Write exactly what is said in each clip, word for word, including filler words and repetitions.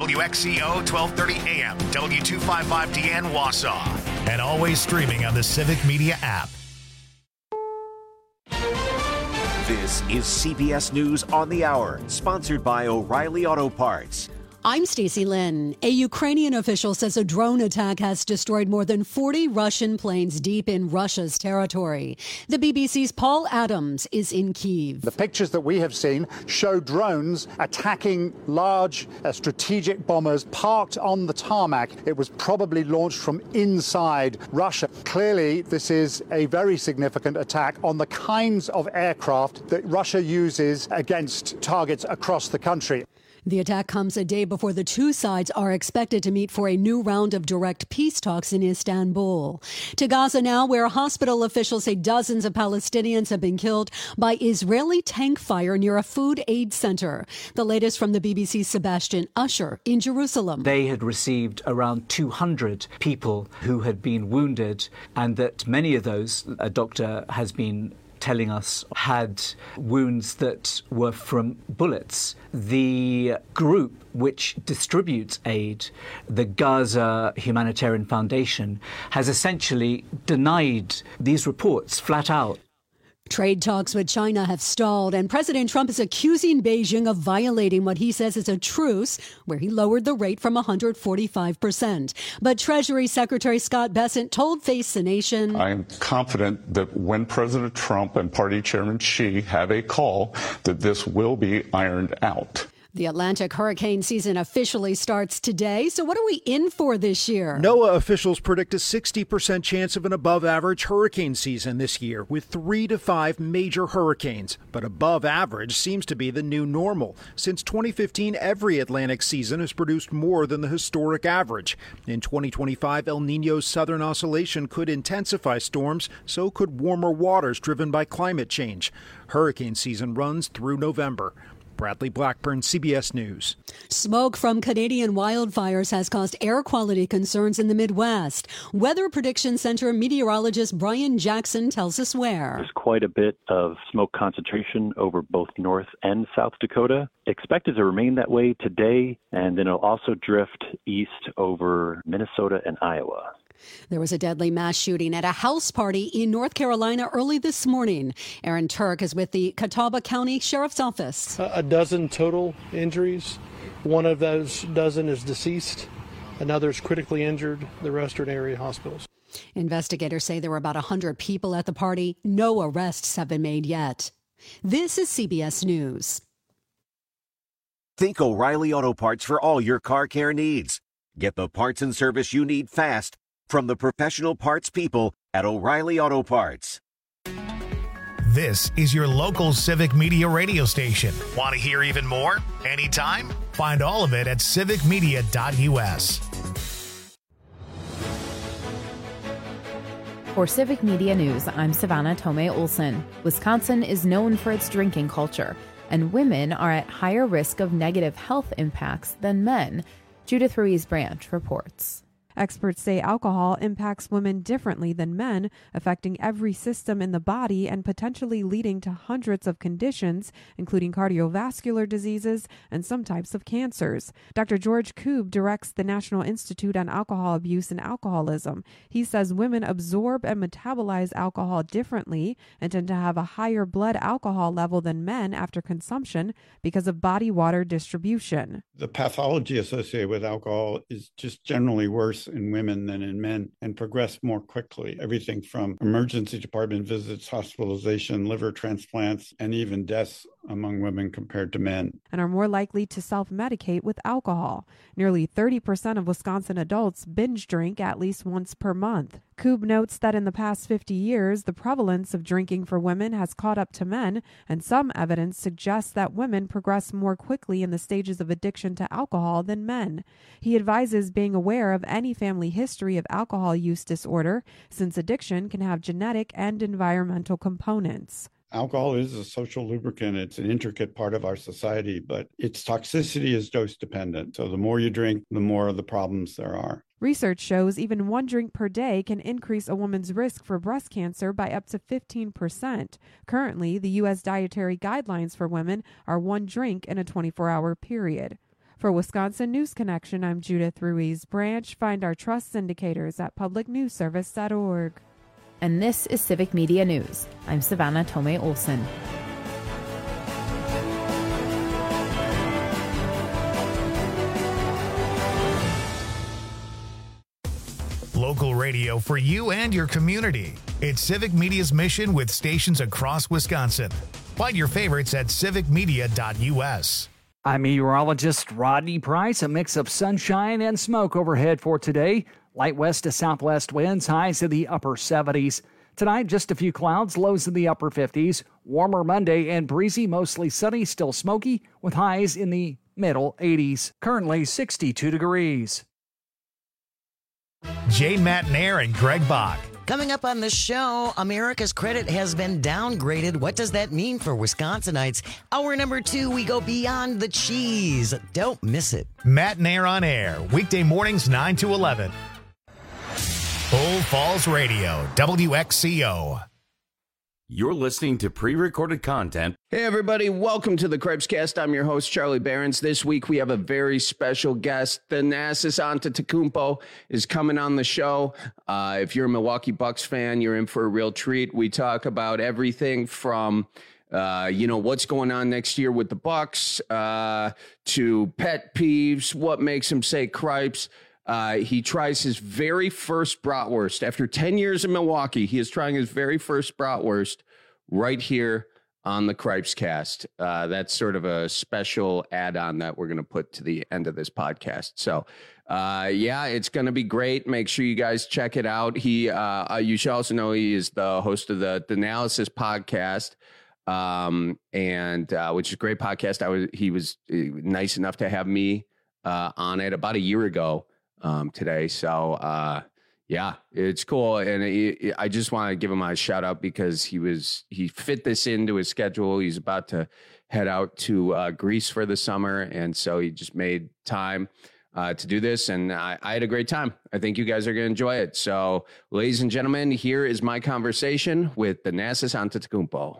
W X C O twelve thirty A M, W two fifty-five D N Wausau, and always streaming on the Civic Media app. This is C B S News on the Hour, sponsored by O'Reilly Auto Parts. I'm Stacey Lynn. A Ukrainian official says a drone attack has destroyed more than forty Russian planes deep in Russia's territory. The B B C's Paul Adams is in Kyiv. The pictures that we have seen show drones attacking large uh, strategic bombers parked on the tarmac. It was probably launched from inside Russia. Clearly, this is a very significant attack on the kinds of aircraft that Russia uses against targets across the country. The attack comes a day before the two sides are expected to meet for a new round of direct peace talks in Istanbul. To Gaza now, where hospital officials say dozens of Palestinians have been killed by Israeli tank fire near a food aid center. The latest from the B B C's Sebastian Usher in Jerusalem. They had received around two hundred people who had been wounded, and that many of those, a doctor has been telling us, had wounds that were from bullets. The group which distributes aid, the Gaza Humanitarian Foundation, has essentially denied these reports flat out. Trade talks with China have stalled, and President Trump is accusing Beijing of violating what he says is a truce, where he lowered the rate from one hundred forty-five percent. But Treasury Secretary Scott Bessent told Face the Nation, I am confident that when President Trump and Party Chairman Xi have a call, that this will be ironed out. The Atlantic hurricane season officially starts today. So what are we in for this year? NOAA officials predict a sixty percent chance of an above-average hurricane season this year, with three to five major hurricanes. But above average seems to be the new normal. Since twenty fifteen, every Atlantic season has produced more than the historic average. In twenty twenty-five, El Niño's southern oscillation could intensify storms, so could warmer waters driven by climate change. Hurricane season runs through November. Bradley Blackburn, C B S News. Smoke from Canadian wildfires has caused air quality concerns in the Midwest. Weather Prediction Center meteorologist Brian Jackson tells us where. There's quite a bit of smoke concentration over both North and South Dakota. Expected to remain that way today, and then it'll also drift east over Minnesota and Iowa. There was a deadly mass shooting at a house party in North Carolina early this morning. Aaron Turk is with the Catawba County Sheriff's Office. A dozen total injuries. One of those dozen is deceased. Another is critically injured. The rest are in area hospitals. Investigators say there were about one hundred people at the party. No arrests have been made yet. This is C B S News. Think O'Reilly Auto Parts for all your car care needs. Get the parts and service you need fast from the professional parts people at O'Reilly Auto Parts. This is your local Civic Media radio station. Want to hear even more? Anytime? Find all of it at civic media dot u s. For Civic Media News, I'm Savannah Tomei Olson. Wisconsin is known for its drinking culture, and women are at higher risk of negative health impacts than men. Judith Ruiz-Branch reports. Experts say alcohol impacts women differently than men, affecting every system in the body and potentially leading to hundreds of conditions, including cardiovascular diseases and some types of cancers. Doctor George Koob directs the National Institute on Alcohol Abuse and Alcoholism. He says women absorb and metabolize alcohol differently and tend to have a higher blood alcohol level than men after consumption because of body water distribution. The pathology associated with alcohol is just generally worse in women than in men and progress more quickly. Everything from emergency department visits, hospitalization, liver transplants, and even deaths among women compared to men. And are more likely to self-medicate with alcohol. Nearly thirty percent of Wisconsin adults binge drink at least once per month. Koob notes that in the past fifty years, the prevalence of drinking for women has caught up to men, and some evidence suggests that women progress more quickly in the stages of addiction to alcohol than men. He advises being aware of any family history of alcohol use disorder, since addiction can have genetic and environmental components. Alcohol is a social lubricant. It's an intricate part of our society, but its toxicity is dose dependent. So the more you drink, the more of the problems there are. Research shows even one drink per day can increase a woman's risk for breast cancer by up to fifteen percent. Currently, the U S dietary guidelines for women are one drink in a twenty-four hour period. For Wisconsin News Connection, I'm Judith Ruiz Branch. Find our trust indicators at public news service dot org. And this is Civic Media News. I'm Savannah Tomei Olson. Local radio for you and your community. It's Civic Media's mission with stations across Wisconsin. Find your favorites at civic media dot u s. I'm meteorologist Rodney Price. A mix of sunshine and smoke overhead for today. Light west to southwest winds, highs in the upper seventies. Tonight, just a few clouds, lows in the upper fifties. Warmer Monday and breezy, mostly sunny, still smoky, with highs in the middle eighties. Currently sixty-two degrees. Jane Matnair and Greg Bach. Coming up on the show, America's credit has been downgraded. What does that mean for Wisconsinites? Hour number two, we go beyond the cheese. Don't miss it. Matnair on air, weekday mornings nine to eleven. Full Falls Radio, W X C O. You're listening to pre-recorded content. Hey, everybody. Welcome to the Crepescast. I'm your host, Charlie Behrens. This week, we have a very special guest. Thanasis Antetokounmpo is coming on the show. Uh, if you're a Milwaukee Bucks fan, you're in for a real treat. We talk about everything from, uh, you know, what's going on next year with the Bucks, uh, to pet peeves, what makes him say cripes. Uh, he tries his very first bratwurst. After ten years in Milwaukee, he is trying his very first bratwurst right here on the Cripescast. Uh, that's sort of a special add-on that we're going to put to the end of this podcast. So, uh, yeah, it's going to be great. Make sure you guys check it out. He, uh, you should also know he is the host of the Analysis podcast, um, and uh, which is a great podcast. I was he was nice enough to have me uh, on it about a year ago. Um, today. So, uh, yeah, it's cool. And it, it, I just want to give him a shout out because he was, he fit this into his schedule. He's about to head out to uh, Greece for the summer. And so he just made time uh, to do this. And I, I had a great time. I think you guys are going to enjoy it. So, ladies and gentlemen, here is my conversation with Thanasis Antetokounmpo.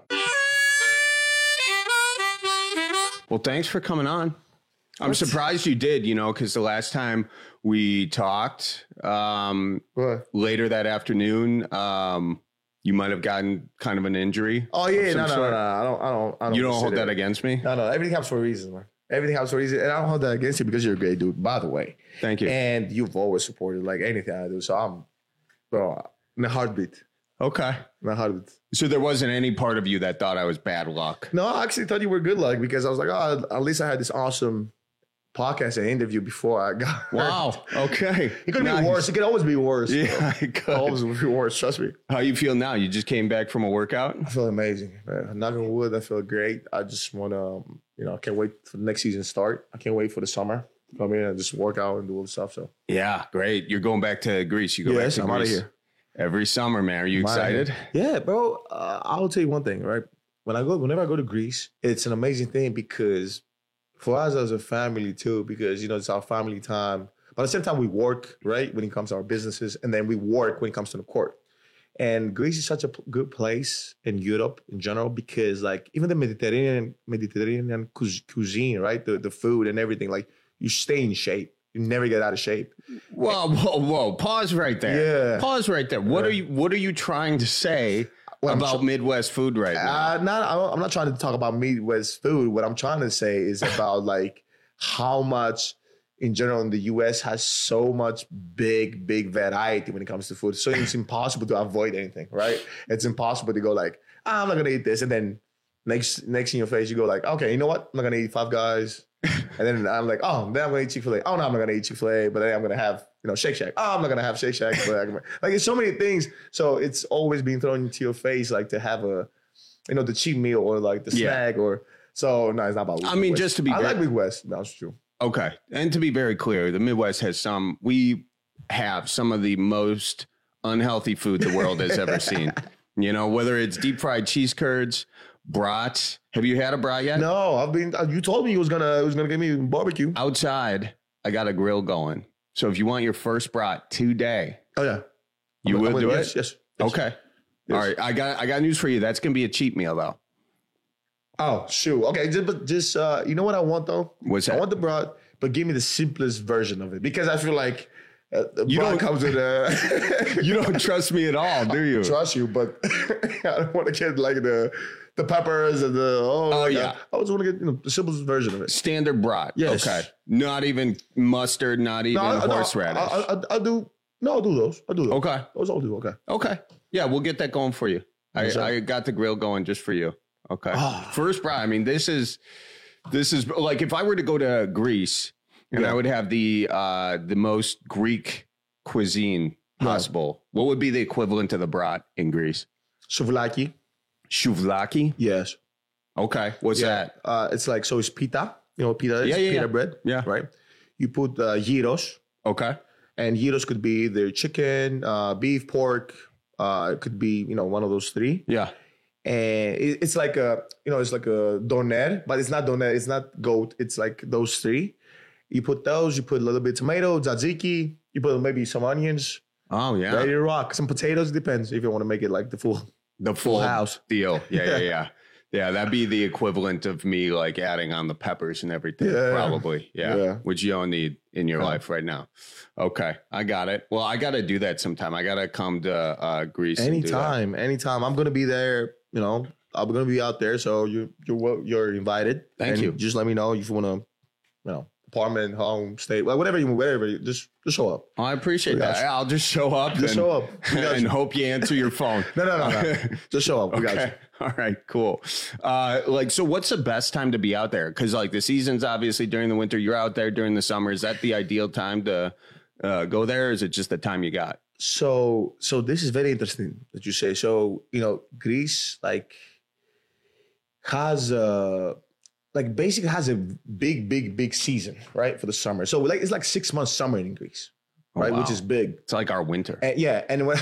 Well, thanks for coming on. I'm what? surprised you did, you know, because the last time we talked um, later that afternoon, um, you might have gotten kind of an injury. Oh, yeah. No, no, no, no. I don't, I don't, I don't. You don't hold that against me? No, no. Everything happens for a reason, man. Everything happens for a reason. And I don't hold that against you because you're a great dude, by the way. Thank you. And you've always supported like anything I do. So I'm, bro, in a heartbeat. Okay. In a heartbeat. So there wasn't any part of you that thought I was bad luck? No, I actually thought you were good luck because I was like, oh, at least I had this awesome podcast and interview before I got hurt. Wow. Okay. It could nice. be worse. It could always be worse. Yeah, it could always be worse. Trust me. How you feel now? You just came back from a workout? I feel amazing, man. Knock on wood, I feel great. I just want to, um, you know, I can't wait for the next season to start. I can't wait for the summer to come in and just work out and do all the stuff. So yeah, great. You're going back to Greece. You go yes, back to I'm Greece out of here every summer, man. Are you I'm excited? Yeah, bro. Uh, I'll tell you one thing, right? When I go, whenever I go to Greece, it's an amazing thing because for us as a family too, because, you know, it's our family time. But at the same time, we work, right, when it comes to our businesses. And then we work when it comes to the court. And Greece is such a p- good place in Europe in general because, like, even the Mediterranean Mediterranean cu- cuisine, right, the, the food and everything, like, you stay in shape. You never get out of shape. Whoa, whoa, whoa. Pause right there. Yeah. Pause right there. What yeah. are you What are you trying to say Well, about tr- Midwest food right now? Uh, not, I'm not trying to talk about Midwest food. What I'm trying to say is about like how much in general in the U S has so much big, big variety when it comes to food. So it's impossible to avoid anything, right? It's impossible to go like, oh, I'm not going to eat this. And then next next in your face, you go like, okay, you know what? I'm not going to eat Five Guys. And then I'm like, oh, then I'm going to eat Chick-fil-A. Oh, no, I'm not going to eat Chick-fil-A. But then I'm going to have, you know, Shake Shack. Oh, I'm not going to have Shake Shack. But like, it's so many things. So it's always being thrown into your face, like to have a, you know, the cheap meal or like the yeah. snack or, so no, it's not about I mean, West. just to be I very, like Midwest. That's true. Okay. And to be very clear, the Midwest has some, we have some of the most unhealthy food the world has ever seen. You know, whether it's deep fried cheese curds, brats. Have you had a brat yet? No, I've been, you told me you was going to, it was going to give me barbecue. Outside, I got a grill going. So if you want your first brat today. Oh, yeah. You I'm, will I'm do gonna, it? Yes, yes. yes. Okay. Yes. All right. I got, I got news for you. That's going to be a cheat meal though. Oh, shoot. Okay, just, but just uh, you know what I want, though? What's that? I want the brat, but give me the simplest version of it because I feel like uh, the you broth don't comes with a. You don't trust me at all, do you? I trust you, but I don't want to get like the the peppers and the oh, oh yeah. yeah. I just want to get you know the simplest version of it. Standard brat. Yes. Okay. Not even mustard. Not even no, horseradish. No, I, I, I do. No, I'll do those. I'll do those. Okay. Those I'll do. Okay. Okay. Yeah, we'll get that going for you. I, I got the grill going just for you. Okay. Oh. First brat. I mean, this is this is like if I were to go to Greece and yeah. I would have the uh, the most Greek cuisine possible. Yeah. What would be the equivalent to the brat in Greece? Souvlaki. Souvlaki? Yes. Okay. What's yeah. that? Uh, it's like, so it's pita. You know what pita is? Yeah, yeah, pita yeah. bread. Yeah. Right? You put uh, gyros. Okay. And gyros could be either chicken, uh, beef, pork. Uh, it could be, you know, one of those three. Yeah. And it, it's like a, you know, it's like a doner, but it's not doner. It's not goat. It's like those three. You put those, you put a little bit of tomato, tzatziki. You put maybe some onions. Oh, yeah. Ready to rock. Some potatoes. Depends if you want to make it like the full, the full, full house deal. Yeah, yeah, yeah. Yeah, that'd be the equivalent of me like adding on the peppers and everything. Yeah. Probably. Yeah. yeah. Which you don't need in your yeah. life right now. Okay. I got it. Well, I got to do that sometime. I got to come to uh, Greece. Anytime. Anytime. I'm going to be there. You know, I'm going to be out there. So you, you're, you're invited. Thank and you. Just let me know if you want to, you know, apartment, home, state, whatever you, whatever. You, just, just show up. Oh, I appreciate that. You. I'll just show up. Just and, show up. And you. Hope you answer your phone. no, no, no, no. Just show up. We okay. got you. All right, cool. Uh, like, so what's the best time to be out there? Because like the season's obviously during the winter. You're out there during the summer. Is that the ideal time to uh, go there? Or is it just the time you got? So, so this is very interesting that you say. So, you know, Greece like has a, like basically has a big, big, big season, right? For the summer. So like, it's like six months summer in Greece, right? Oh, wow. Which is big. It's like our winter. And, yeah. And when,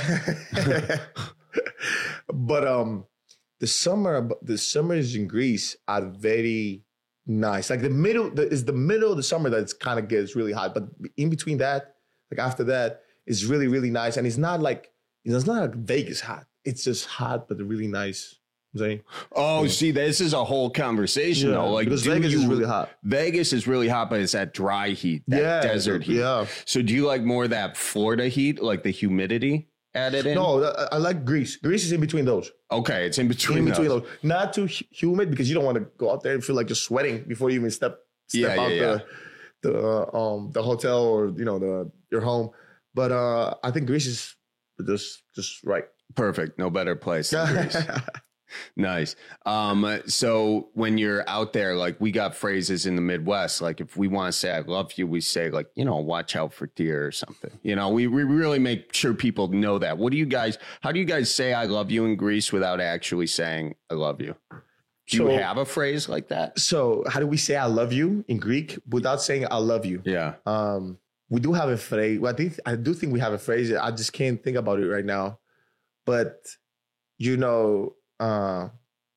but, um, the summer, the summers in Greece are very nice. Like the middle the, is the middle of the summer that kind of gets really hot, but in between that, like after that, it's really, really nice. And it's not like, you know, it's not like Vegas hot. It's just hot, but really nice. See? Oh, yeah. See, this is a whole conversation yeah, though. Like because Vegas you, is really hot. Vegas is really hot, but it's that dry heat, that yeah, desert heat. Yeah. So do you like more of that Florida heat, like the humidity added in? No, I, I like Greece. Greece is in between those. Okay, it's in between. In between those. those. Not too humid because you don't want to go out there and feel like you're sweating before you even step step yeah, out yeah, yeah. the the uh, um the hotel or you know the your home. But uh, I think Greece is just just right. Perfect. No better place than Greece. Nice. Um, so when you're out there, like we got phrases in the Midwest, like if we want to say I love you, we say like, you know, watch out for deer or something. You know, we, we really make sure people know that. What do you guys, how do you guys say I love you in Greece without actually saying I love you? Do so, you have a phrase like that? So how do we say I love you in Greek without saying I love you? Yeah. Um, we do have a phrase. Well, I think I do think we have a phrase. I just can't think about it right now. But, you know, uh,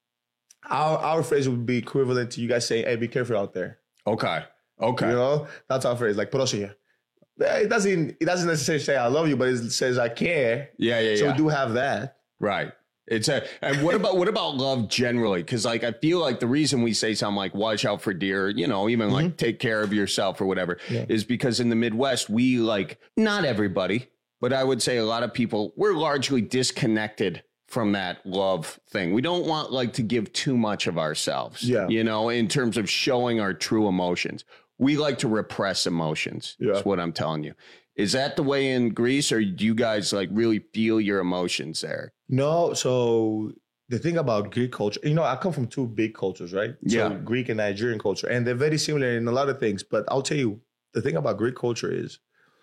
our our phrase would be equivalent to you guys saying, hey, be careful out there. Okay. Okay. You know, that's our phrase, like prosia. It doesn't it doesn't necessarily say I love you, but it says I care. Yeah, yeah, so yeah. we do have that. Right. It's a, and what about, what about love generally? Cause like, I feel like the reason we say something like watch out for deer, you know, even mm-hmm. like take care of yourself or whatever yeah. is because in the Midwest, we like, not everybody, but I would say a lot of people, we're largely disconnected from that love thing. We don't want like to give too much of ourselves, yeah. you know, in terms of showing our true emotions. We like to repress emotions. Yeah. That's what I'm telling you. Is that the way in Greece, or do you guys like really feel your emotions there? No. So the thing about Greek culture, you know, I come from two big cultures, right? Yeah. So Greek and Nigerian culture, and they're very similar in a lot of things. But I'll tell you, the thing about Greek culture is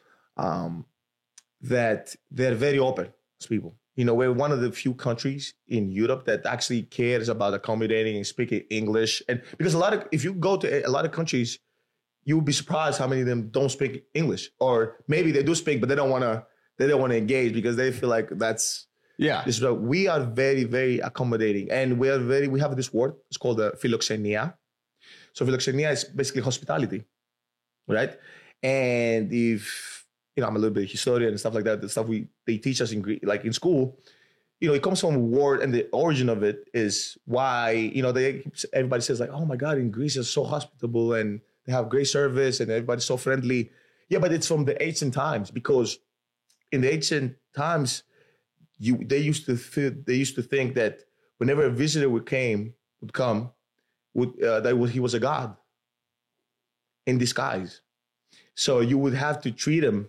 um, that they're very open as people. You know, we're one of the few countries in Europe that actually cares about accommodating and speaking English. And because a lot of, if you go to a lot of countries, you would be surprised how many of them don't speak English, or maybe they do speak, but they don't want to, they don't want to engage because they feel like that's, yeah. This, we are very, very accommodating, and we are very, we have this word, it's called the philoxenia. So philoxenia is basically hospitality, right? And if, you know, I'm a little bit of historian and stuff like that, the stuff we, they teach us in Greek, like in school, you know, it comes from a word, and the origin of it is why, you know, they, everybody says like, oh my God, in Greece, it's so hospitable and They have great service and everybody's so friendly. Yeah, but it's from the ancient times, because in the ancient times, you they used to th- they used to think that whenever a visitor would came would come, would uh, that was, he was a god in disguise. So you would have to treat him,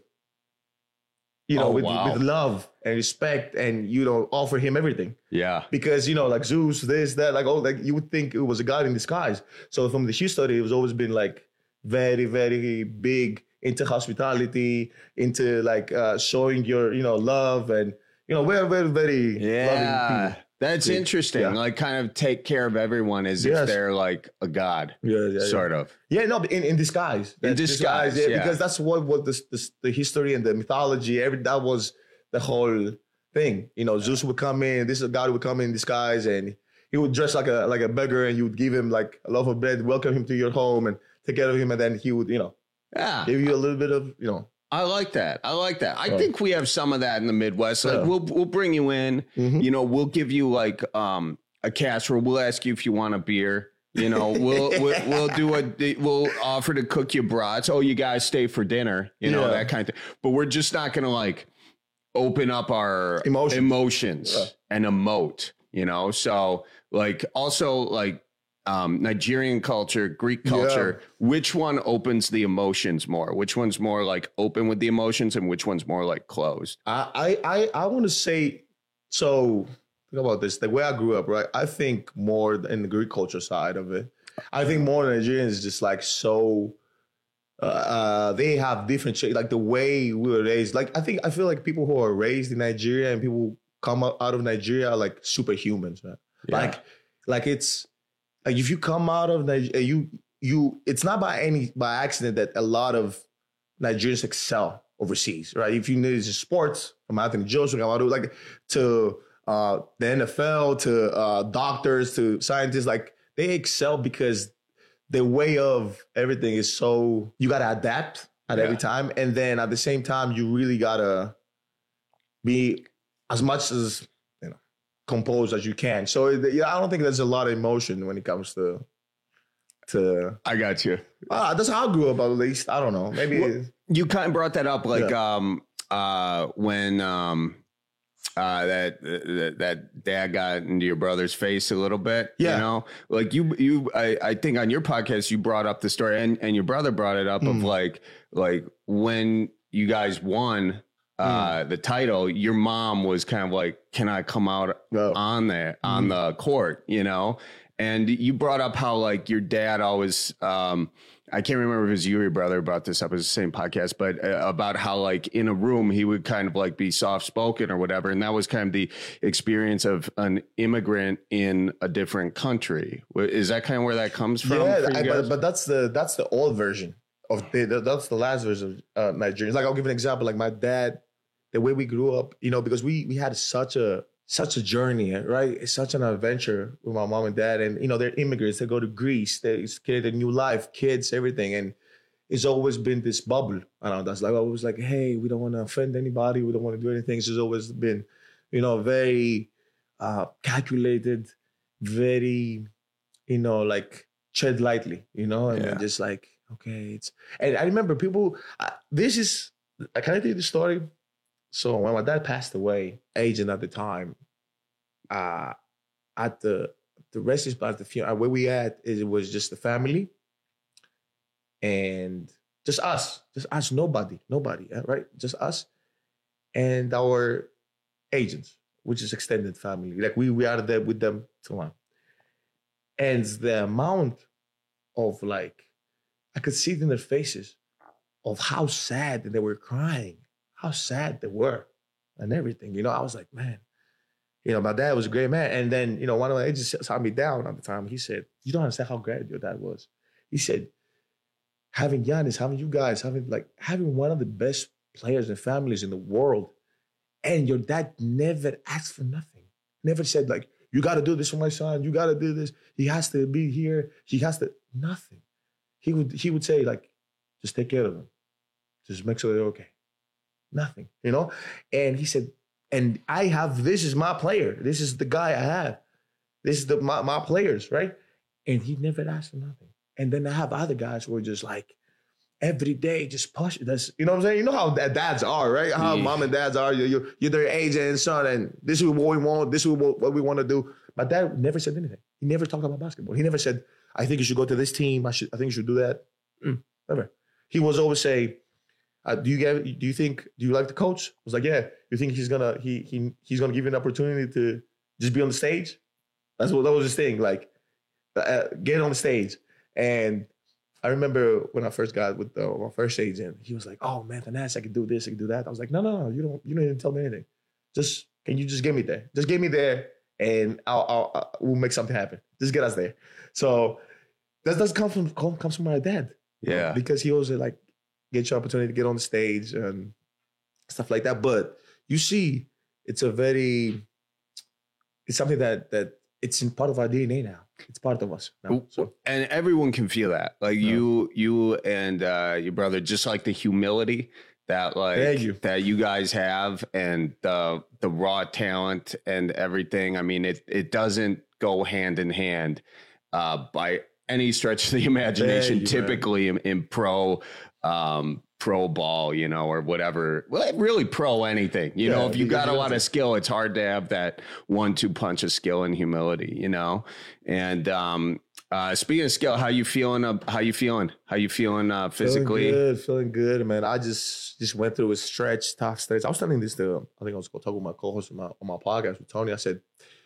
you know, Oh, with, wow. with love and respect, and you know, offer him everything. Yeah. Because, you know, like Zeus, this, that, like, oh, like you would think it was a god in disguise. So from the history, it was always been like very, very big into hospitality, into like uh, showing your, you know, love, and, you know, we're very, very Yeah. loving people. That's Yeah. interesting. Yeah. Like, kind of take care of everyone as Yes. if they're like a god, Yeah, yeah, sort yeah. of. Yeah, no, but in, in disguise. In That's disguise, yeah. Because that's what, what the, the, the history and the mythology, every that was the whole thing. You know, Zeus would come in, this god would come in disguise, and he would dress like a like a beggar, and you would give him like a loaf of bread, welcome him to your home, and take care of him, and then he would, you know, Yeah. give you a little bit of, you know. I like that. I like that. I Right. think we have some of that in the Midwest. Like Yeah. we'll we'll bring you in. You know, we'll give you like um a casserole. We'll ask you if you want a beer. You know, we'll we'll, we'll do a we'll offer to cook you brats. Oh, you guys stay for dinner. You know, Yeah. that kind of thing. But we're just not gonna like open up our Emotions. emotions Yeah. and emote. You know, so like also like. Um, Nigerian culture, Greek culture, which one opens the emotions more? Which one's more like open with the emotions, and which one's more like closed? I I I, I want to say, so think about this. The way I grew up, right? I think more in the Greek culture side of it. I think more Nigerians is just like so. Uh, uh, they have different shit. Like the way we were raised. Like I think I feel like people who are raised in Nigeria and people who come out out of Nigeria are like superhumans, man. Yeah. Like like it's. Like if you come out of Nigeria, you you it's not by any by accident that a lot of Nigerians excel overseas, right? If you need sports, from Anthony Joshua, like to uh, the N F L, to uh, doctors, to scientists, like they excel because the way of everything is so you gotta adapt at Yeah. every time, and then at the same time you really gotta be as much as composed as you can. So yeah, I don't think there's a lot of emotion when it comes to to. I got you. Uh, that's how I grew up, at least. I don't know. Maybe Well, you kind of brought that up, like Yeah. um uh when um uh that, that that dad got into your brother's face a little bit. Yeah. You know, like you you I, I think on your podcast you brought up the story, and and your brother brought it up of Mm. like like when you guys won uh the title, your mom was kind of like, can I come out Oh. on there on the court, you know? And you brought up how like your dad always um I can't remember if it was you or your brother brought this up. It was the same podcast, but uh, about how like in a room he would kind of like be soft spoken or whatever, and that was kind of the experience of an immigrant in a different country. Is that kind of where that comes from? yeah, for you I, guys? but but that's the that's the old version of the, the that's the last version of uh, Nigerians. Like I'll give an example. Like my dad, the way we grew up, you know, because we we had such a such a journey, right? It's such an adventure with my mom and dad, and you know they're immigrants. They go to Greece, they create a new life, kids, everything, and it's always been this bubble around us. Like I was like, hey, we don't want to offend anybody, we don't want to do anything. It's just always been, you know, very uh, calculated, very, you know, like tread lightly, you know, and Yeah. then just like okay, it's. And I remember people. Uh, this is. Can I tell you the story? So when my dad passed away, agent at the time, uh, at the the rest is at the funeral, where we at is it was just the family and just us, just us, nobody, nobody, right? Just us and our agents, which is extended family. Like we we are there with them so on. And the amount of like, I could see it in their faces of how sad they were crying, how sad they were and everything. You know, I was like, man, you know, my dad was a great man. And then, you know, one of my agents sat me down at the time. He said, you don't understand how great your dad was. He said, having Giannis, having you guys, having like, having one of the best players and families in the world, and your dad never asked for nothing. Never said like, you got to do this for my son. You got to do this. He has to be here. He has to, nothing. He would, he would say like, just take care of them. Just make sure they're okay. Nothing, you know? And he said, and I have, this is my player. This is the guy I have. This is the my, my players, right? And he never asked for nothing. And then I have other guys who are just like, every day, just push. That's, you know what I'm saying? You know how dads are, right? How yeah. mom and dads are. You're, you're, you're their age and son, and this is what we want. This is what we want to do. My dad never said anything. He never talked about basketball. He never said, I think you should go to this team. I should. I think you should do that. Mm, never. He was always say, uh, do you get? Do you think? Do you like the coach? I was like, yeah. You think he's gonna he he he's gonna give you an opportunity to just be on the stage? That's what that was his thing. Like, uh, get on the stage. And I remember when I first got with the, my first agent, he was like, "Oh man, Thanasis, I can do this, I can do that." I was like, "No, no, no, you don't. You don't even tell me anything. Just can you just get me there? Just get me there, and I'll, I'll, I'll we'll make something happen. Just get us there." So that does come from come, comes from my dad. Yeah, because he always like get your opportunity to get on the stage and stuff like that. But you see, it's a very, it's something that that it's in part of our D N A now. It's part of us now, so. And everyone can feel that. Like yeah. you, you and uh, your brother, just like the humility that like you. that you guys have, and the the raw talent and everything. I mean, it it doesn't go hand in hand uh, by any stretch of the imagination. You, typically in, in pro um, pro ball, you know, or whatever. Well, really pro anything. You yeah, know, if you got a lot of skill, it's hard to have that one two punch of skill and humility. You know. And um, uh, speaking of skill, how you feeling? Uh, how you feeling? How you feeling uh, physically? Feeling good, feeling good, man. I just just went through a stretch, tough stretch. I was telling this to, I think I was talking with my co-host on my, on my podcast with Tony. I said,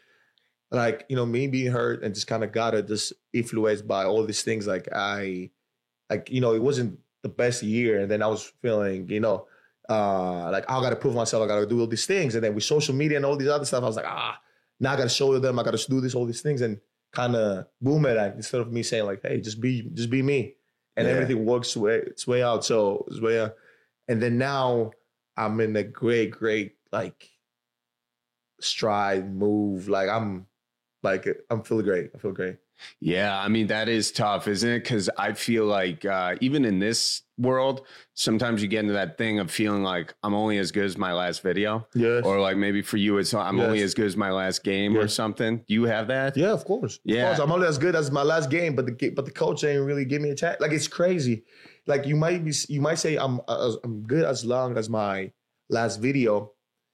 like, you know, me being hurt and just kind of got it, just influenced by all these things. Like I, like, you know, it wasn't the best year. And then I was feeling, you know, uh, like, I got to prove myself. I got to do all these things. And then with social media and all these other stuff, I was like, ah, now I got to show them. I got to do this, all these things. And kind of boomerang instead of me saying like, hey, just be, just be me. And yeah. everything works way, its way out. So it's way out. And then now I'm in a great, great, like stride move. Like I'm like, I'm feeling great. I feel great. Yeah. I mean, that is tough, isn't it? Cause I feel like uh, even in this world, sometimes you get into that thing of feeling like I'm only as good as my last video. Yes. Or like maybe for you, it's I'm yes. only as good as my last game yes. or something. Do you have that? Yeah, of course. Yeah. Of course. I'm only as good as my last game, but the but the coach ain't really give me a chance. Like it's crazy. Like you might be, you might say I'm uh, I'm good as long as my last video,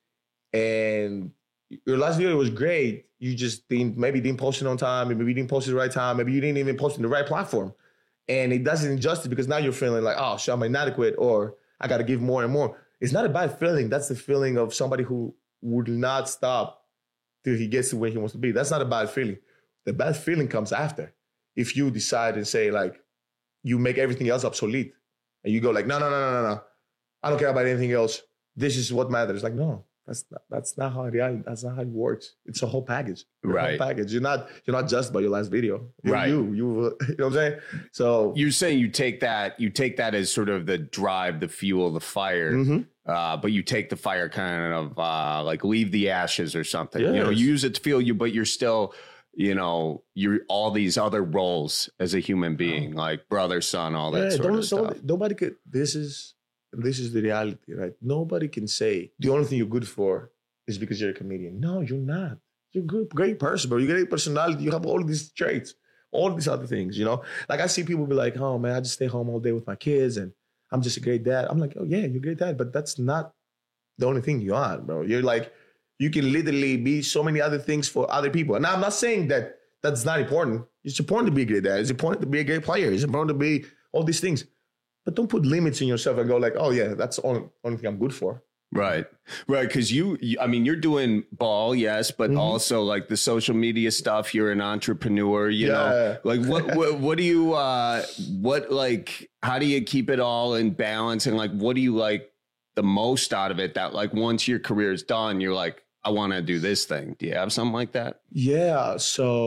and your last video was great. You just didn't maybe didn't post it on time, maybe you didn't post it the right time, maybe you didn't even post it in the right platform. And it doesn't injustice because now you're feeling like, oh, shit, I'm inadequate, or I got to give more and more. It's not a bad feeling. That's the feeling of somebody who would not stop till he gets to where he wants to be. That's not a bad feeling. The bad feeling comes after. If you decide and say like, you make everything else obsolete and you go like, no, no, no, no, no, no. I don't care about anything else. This is what matters. Like, no. That's not, that's not how reality, that's not how it works. It's a whole package. It's right. A whole package. You're not you're not just by your last video. You're right. You, you, you know what I'm saying? So you're saying you take that you take that as sort of the drive, the fuel, the fire. Mm-hmm. Uh, but you take the fire kind of uh, like leave the ashes or something. Yes. You know, use it to fuel you, but you're still, you know, you're all these other roles as a human being, oh. like brother, son, all that yeah, sort don't, of stuff. Don't, nobody could. This is this is the reality, right? Nobody can say the only thing you're good for is because you're a comedian. No, you're not. You're a good, great person, bro. You got a personality. You have all of these traits, all these other things, you know? Like I see people be like, oh man, I just stay home all day with my kids and I'm just a great dad. I'm like, oh yeah, you're a great dad, but that's not the only thing you are, bro. You're like, you can literally be so many other things for other people. And I'm not saying that that's not important. It's important to be a great dad. It's important to be a great player. It's important to be all these things. But don't put limits in yourself and go like, oh yeah, that's the only, only thing I'm good for. Right. Right. Because you, you, I mean, you're doing ball, yes, but mm-hmm. also like the social media stuff. You're an entrepreneur, you yeah. know, like what, what, what do you, uh, what, like, how do you keep it all in balance? And like, what do you like the most out of it that like once your career is done, you're like, I want to do this thing. Do you have something like that? Yeah.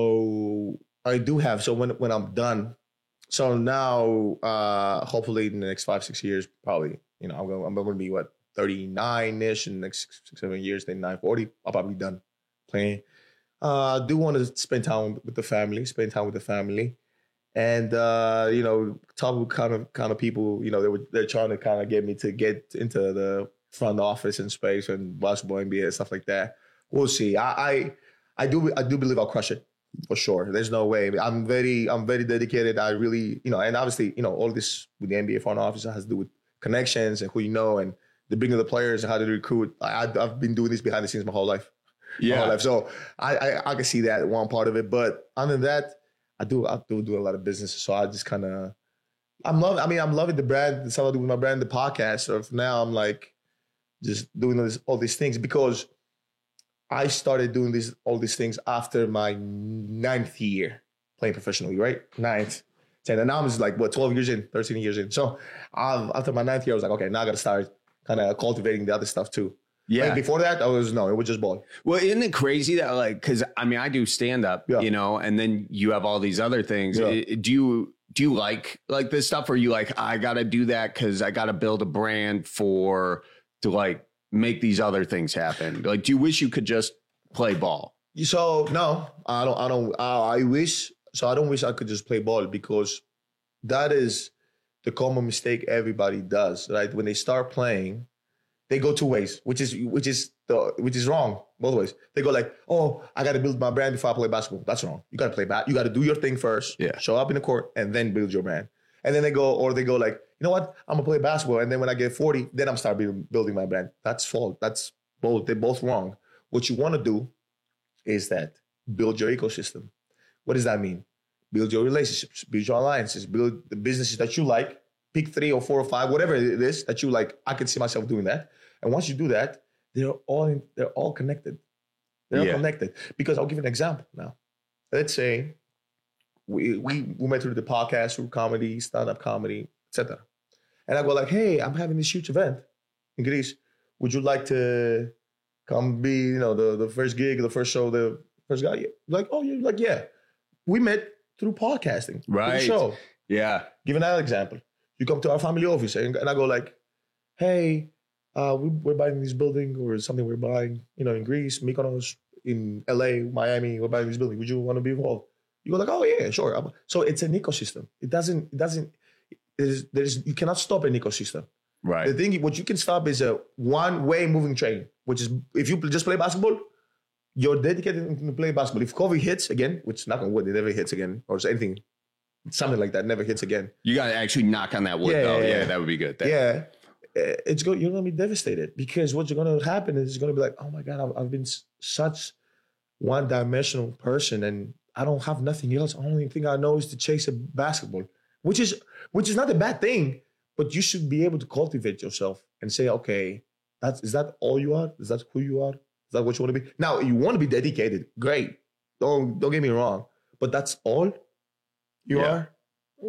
So I do have. So when, when I'm done, so now, uh, hopefully in the next five, six years, probably, you know, I'm going, I'm going to be what? thirty-nine-ish in the next six, six, seven years, then nine forty, I'll probably be done playing. Uh, I do want to spend time with the family, spend time with the family. And, uh, you know, talk with kind of kind of people, you know, they were, they're trying to kind of get me to get into the front office and space and basketball, N B A, and stuff like that. We'll see. I, I I do I do believe I'll crush it. For sure. There's no way. I'm very, I'm very dedicated. I really, you know, and obviously, you know, all this with the N B A front office has to do with connections and who you know and the bringing of the players and how to recruit. I, I've been doing this behind the scenes my whole life. Yeah. My whole life. So I, I, I can see that one part of it. But other than that, I do, I do do a lot of business. So I just kind of, I'm loving, I mean, I'm loving the brand, the stuff I do with my brand, the podcast. So now I'm like just doing all, this, all these things because I started doing this, all these things after my ninth year playing professionally, right? Ninth, ten. And now I'm just like, what, twelve years in, thirteen years in. So um, after my ninth year, I was like, okay, now I got to start kind of cultivating the other stuff too. Yeah. Like before that, I was, no, it was just ball. Well, isn't it crazy that like, cause I mean, I do stand up, yeah. you know, and then you have all these other things. Yeah. Do you, do you like, like this stuff or you like, I got to do that cause I got to build a brand for, to like make these other things happen? Like, do you wish you could just play ball? So no, I don't, I don't, I, I wish, so I don't wish I could just play ball because that is the common mistake everybody does, right? When they start playing, they go two ways, which is which is the which is wrong both ways. They go like, "Oh, I got to build my brand before I play basketball." That's wrong. You got to play bat. You got to do your thing first. Yeah. Show up in the court and then build your brand. And then they go, or they go like, "You know what? I'm gonna play basketball, and then when I get forty, then I'm start building, building my brand." That's fault. That's both. They're both wrong. What you want to do is that build your ecosystem. What does that mean? Build your relationships, build your alliances, build the businesses that you like. Pick three or four or five, whatever it is that you like. I can see myself doing that. And once you do that, they're all in, they're all connected. They're yeah. all connected. Because I'll give you an example now. Let's say we we we met through the podcast, through comedy, stand-up comedy, et cetera. And I go like, "Hey, I'm having this huge event in Greece. Would you like to come be, you know, the, the first gig, the first show, the first guy?" Like, "Oh, you're like, yeah." We met through podcasting. Right. Through the show. Yeah. Give another example. You come to our family office and, and I go like, "Hey, Uh, we, we're buying this building or something we're buying, you know, in Greece, Mykonos, in L A, Miami, we're buying this building. Would you want to be involved?" You go like, "Oh yeah, sure." So it's an ecosystem. It doesn't, it doesn't, there's, there's, you cannot stop an ecosystem. Right. The thing, what you can stop is a one-way moving train, which is if you just play basketball, you're dedicated to play basketball. If COVID hits again, which knock on wood, it never hits again, or anything, something like that, never hits again. You got to actually knock on that wood yeah, though. Yeah, yeah, that would be good. That. Yeah. It's go, you're going to be devastated because what's going to happen is it's going to be like, "Oh my God, I've, I've been such one-dimensional person and I don't have nothing else. The only thing I know is to chase a basketball," which is which is not a bad thing, but you should be able to cultivate yourself and say, "Okay, that's is that all you are? Is that who you are? Is that what you want to be?" Now, you want to be dedicated. Great. Don't don't get me wrong, but that's all you yeah. are.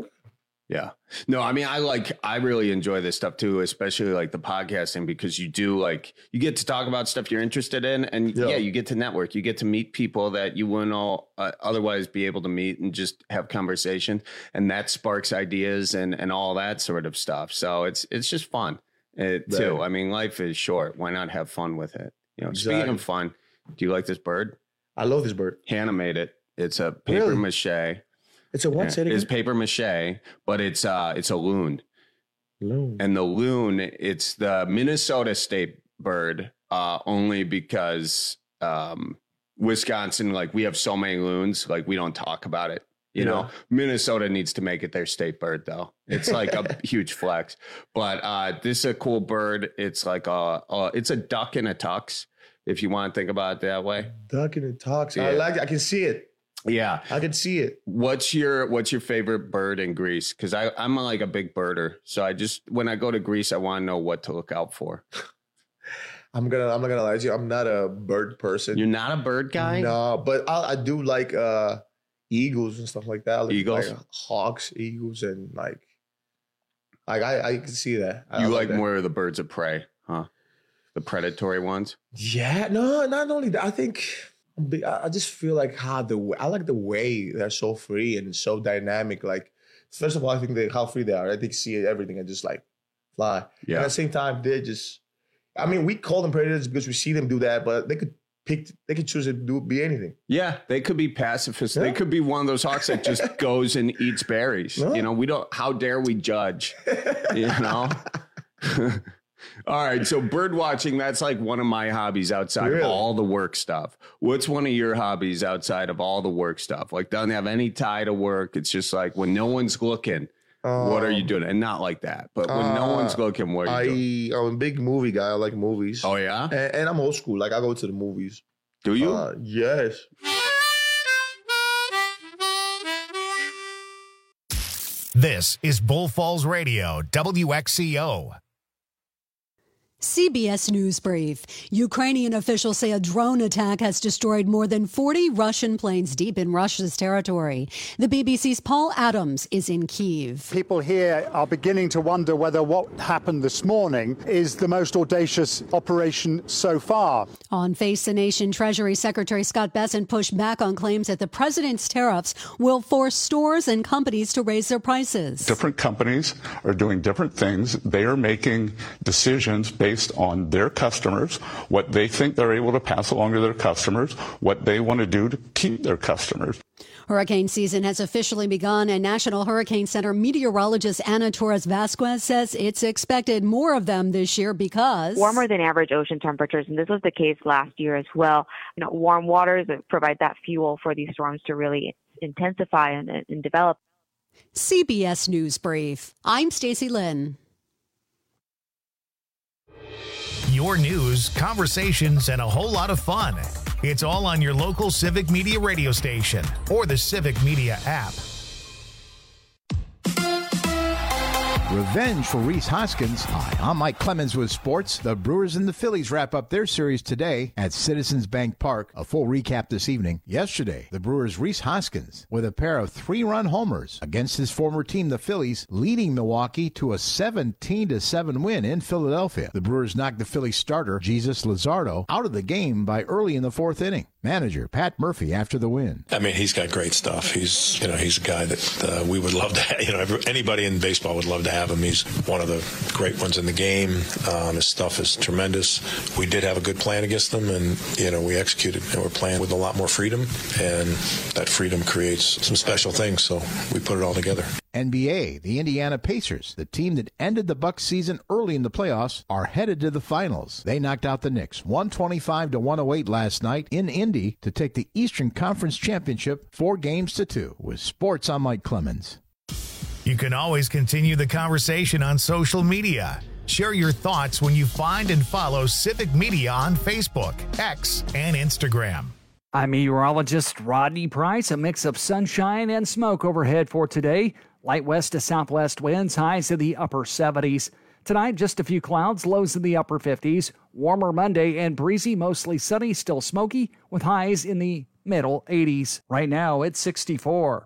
Yeah. No, I mean, I like, I really enjoy this stuff too, especially like the podcasting, because you do like, you get to talk about stuff you're interested in and yeah, yeah you get to network, you get to meet people that you wouldn't all uh, otherwise be able to meet and just have conversation. And that sparks ideas and, and all that sort of stuff. So it's, it's just fun uh, too. Right. I mean, life is short. Why not have fun with it? You know, exactly. Speaking of fun, do you like this bird? I love this bird. Hannah made it. It's a paper really? mache. It's a what? Yeah, it's paper mache, but it's uh it's a loon. Loon. And the loon, it's the Minnesota state bird, uh, only because um Wisconsin, like we have so many loons, like we don't talk about it. You yeah. know, Minnesota needs to make it their state bird though. It's like a huge flex. But uh this is a cool bird. It's like a, a it's a duck in a tux, if you want to think about it that way. Duck in a tux. Yeah. I like it. I can see it. Yeah, I can see it. What's your What's your favorite bird in Greece? Because I I'm like a big birder, so I just when I go to Greece, I want to know what to look out for. I'm gonna I'm not gonna lie to you. I'm not a bird person. You're not a bird guy? No, but I, I do like uh, eagles and stuff like that. I like, eagles, like hawks, eagles, and like like I I can see that. I you like, like that. more of the birds of prey, huh? The predatory ones. Yeah, no, not only that. I think. I just feel like how the I like the way they're so free and so dynamic. Like, first of all, I think they how free they are. I think see everything and just like fly. Yeah. And at the same time, they just. I mean, we call them predators because we see them do that, but they could pick. They could choose to do be anything. Yeah, they could be pacifists. Yeah. They could be one of those hawks that just goes and eats berries. Yeah. You know, we don't. How dare we judge? You know. All right, so bird watching, that's like one of my hobbies outside really? of all the work stuff. What's one of your hobbies outside of all the work stuff? Like, doesn't have any tie to work. It's just like when no one's looking, um, what are you doing? And not like that, but when uh, no one's looking, what are you I, doing? I'm a big movie guy. I like movies. Oh, yeah? And, and I'm old school. Like, I go to the movies. Do you? Uh, yes. This is Bull Falls Radio, W X C O. C B S News Brief. Ukrainian officials say a drone attack has destroyed more than forty Russian planes deep in Russia's territory. The B B C's Paul Adams is in Kyiv. People here are beginning to wonder whether what happened this morning is the most audacious operation so far. On Face the Nation, Treasury Secretary Scott Bessent pushed back on claims that the president's tariffs will force stores and companies to raise their prices. Different companies are doing different things. They are making decisions based based on their customers, what they think they're able to pass along to their customers, what they want to do to keep their customers. Hurricane season has officially begun, and National Hurricane Center meteorologist Ana Torres Vasquez says it's expected more of them this year because warmer than average ocean temperatures, and this was the case last year as well. You know, warm waters provide that fuel for these storms to really intensify and, and develop. C B S News Brief. I'm Stacey Lynn. Your news, conversations, and a whole lot of fun. It's all on your local Civic Media radio station or the Civic Media app. Revenge for Rhys Hoskins. Hi, I'm Mike Clemens with sports. The Brewers and the Phillies wrap up their series today at Citizens Bank Park. A full recap this evening. Yesterday, the Brewers' Rhys Hoskins with a pair of three-run homers against his former team, the Phillies, leading Milwaukee to a seventeen to seven win in Philadelphia. The Brewers knocked the Phillies starter, Jesus Luzardo, out of the game by early in the fourth inning. Manager Pat Murphy after the win. I mean, he's got great stuff. He's, you know, he's a guy that uh, we would love to have. You know, anybody in baseball would love to have him. He's one of the great ones in the game. Um, his stuff is tremendous. We did have a good plan against them, and, you know, we executed. And we're playing with a lot more freedom, and that freedom creates some special things, so we put it all together. N B A, the Indiana Pacers, the team that ended the Bucks season early in the playoffs, are headed to the finals. They knocked out the Knicks one twenty-five to one oh eight last night in Indy to take the Eastern Conference Championship four games to two. With sports, I'm Mike Clemens. You can always continue the conversation on social media. Share your thoughts when you find and follow Civic Media on Facebook, X, and Instagram. I'm meteorologist Rodney Price. A mix of sunshine and smoke overhead for today. Light west to southwest winds, highs in the upper seventies. Tonight, just a few clouds, lows in the upper fifties. Warmer Monday and breezy, mostly sunny, still smoky, with highs in the middle eighties. Right now, it's sixty-four.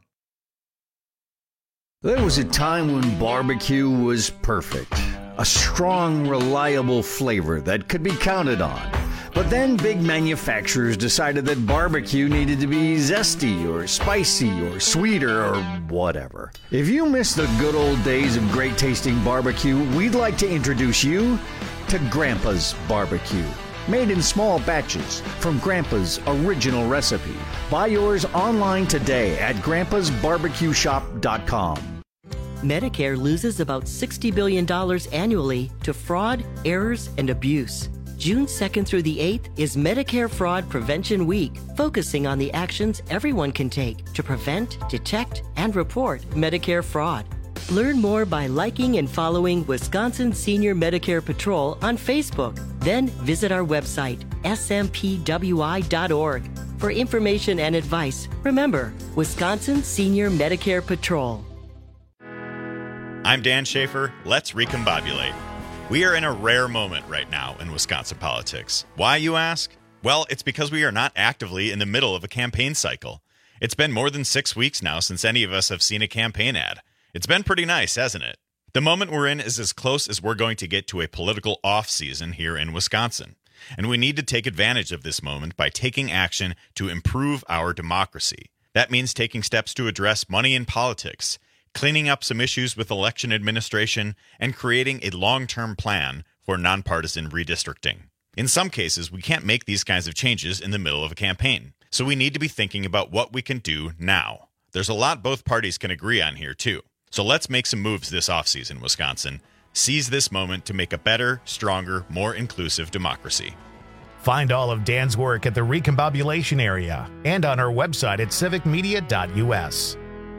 There was a time when barbecue was perfect. A strong, reliable flavor that could be counted on. But then big manufacturers decided that barbecue needed to be zesty or spicy or sweeter or whatever. If you miss the good old days of great tasting barbecue, we'd like to introduce you to Grandpa's Barbecue. Made in small batches from Grandpa's original recipe. Buy yours online today at grandpas barbecue shop dot com. Medicare loses about sixty billion dollars annually to fraud, errors, and abuse. June second through the eighth is Medicare Fraud Prevention Week, focusing on the actions everyone can take to prevent, detect, and report Medicare fraud. Learn more by liking and following Wisconsin Senior Medicare Patrol on Facebook. Then visit our website, S M P W I dot org. For information and advice, remember, Wisconsin Senior Medicare Patrol. I'm Dan Schaefer. Let's recombobulate. We are in a rare moment right now in Wisconsin politics. Why, you ask? Well, it's because we are not actively in the middle of a campaign cycle. It's been more than six weeks now since any of us have seen a campaign ad. It's been pretty nice, hasn't it? The moment we're in is as close as we're going to get to a political off-season here in Wisconsin. And we need to take advantage of this moment by taking action to improve our democracy. That means taking steps to address money in politics, cleaning up some issues with election administration, and creating a long-term plan for nonpartisan redistricting. In some cases, we can't make these kinds of changes in the middle of a campaign, so we need to be thinking about what we can do now. There's a lot both parties can agree on here, too. So let's make some moves this offseason, Wisconsin. Seize this moment to make a better, stronger, more inclusive democracy. Find all of Dan's work at the Recombobulation Area and on our website at civic media dot u s.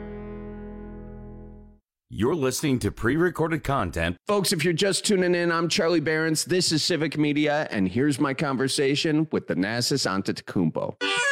You're listening to pre-recorded content. Folks, if you're just tuning in, I'm Charlie Behrens. This is Civic Media, and here's my conversation with Thanasis Antetokounmpo.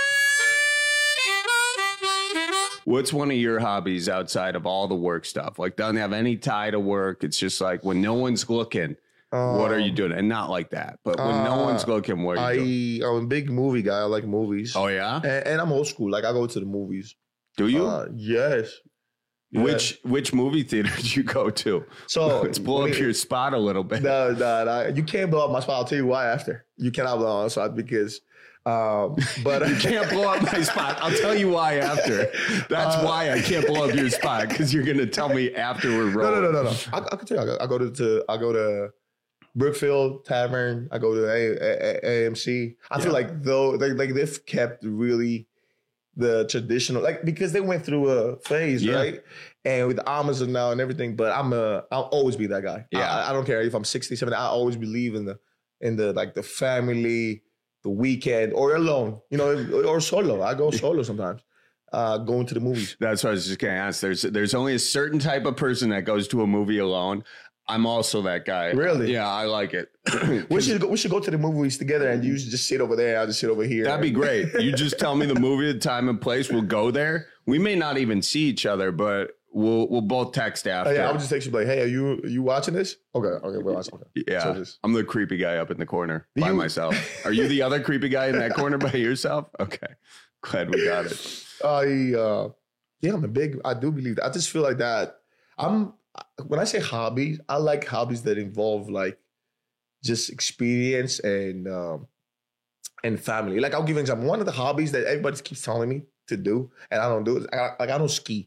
What's one of your hobbies outside of all the work stuff? Like, doesn't have any tie to work. It's just like when no one's looking, um, what are you doing? And not like that, but when uh, no one's looking, what are you I, doing? I'm a big movie guy. I like movies. Oh, yeah? And, and I'm old school. Like, I go to the movies. Do you? Uh, yes. Which yeah. which movie theater did you go to? So let's blow up your spot a little bit. No, no, no, you can't blow up my spot. I'll tell you why after. You cannot blow up my spot because, um, but you can't blow up my spot. I'll tell you why after. That's uh, why I can't blow up your spot because you're gonna tell me after we're rolling. No, no, no, no, no. I, I can tell you. I go, I go to, to I go to Brookfield Tavern. I go to A, A, A M C. I yeah. feel like though they like they've kept really the traditional, like, because they went through a phase, yeah. right? And with Amazon now and everything, but I'm a, I'll always be that guy. Yeah. I, I don't care if I'm sixty, seventy, I always believe in the, in the, like the family, the weekend, or alone, you know, or solo. I go solo sometimes, uh, going to the movies. That's what I was just going to ask. There's, there's only a certain type of person that goes to a movie alone. I'm also that guy. Really? Yeah, I like it. we should go, we should go to the movies together, and you should just sit over there. I'll just sit over here. That'd be great. You just tell me the movie, the time and place. We'll go there. We may not even see each other, but we'll we'll both text after. Oh, yeah, I would just text you like, "Hey, are you are you watching this?" Okay, okay, we're watching. Okay. Yeah, so just, I'm the creepy guy up in the corner by you, myself. Are you the other creepy guy in that corner by yourself? Okay, glad we got it. I uh, yeah, I'm a big. I do believe that. I just feel like that. I'm. When I say hobbies, I like hobbies that involve like just experience and um, and family. Like I'll give an example. One of the hobbies that everybody keeps telling me to do, and I don't do it. I, like I don't ski,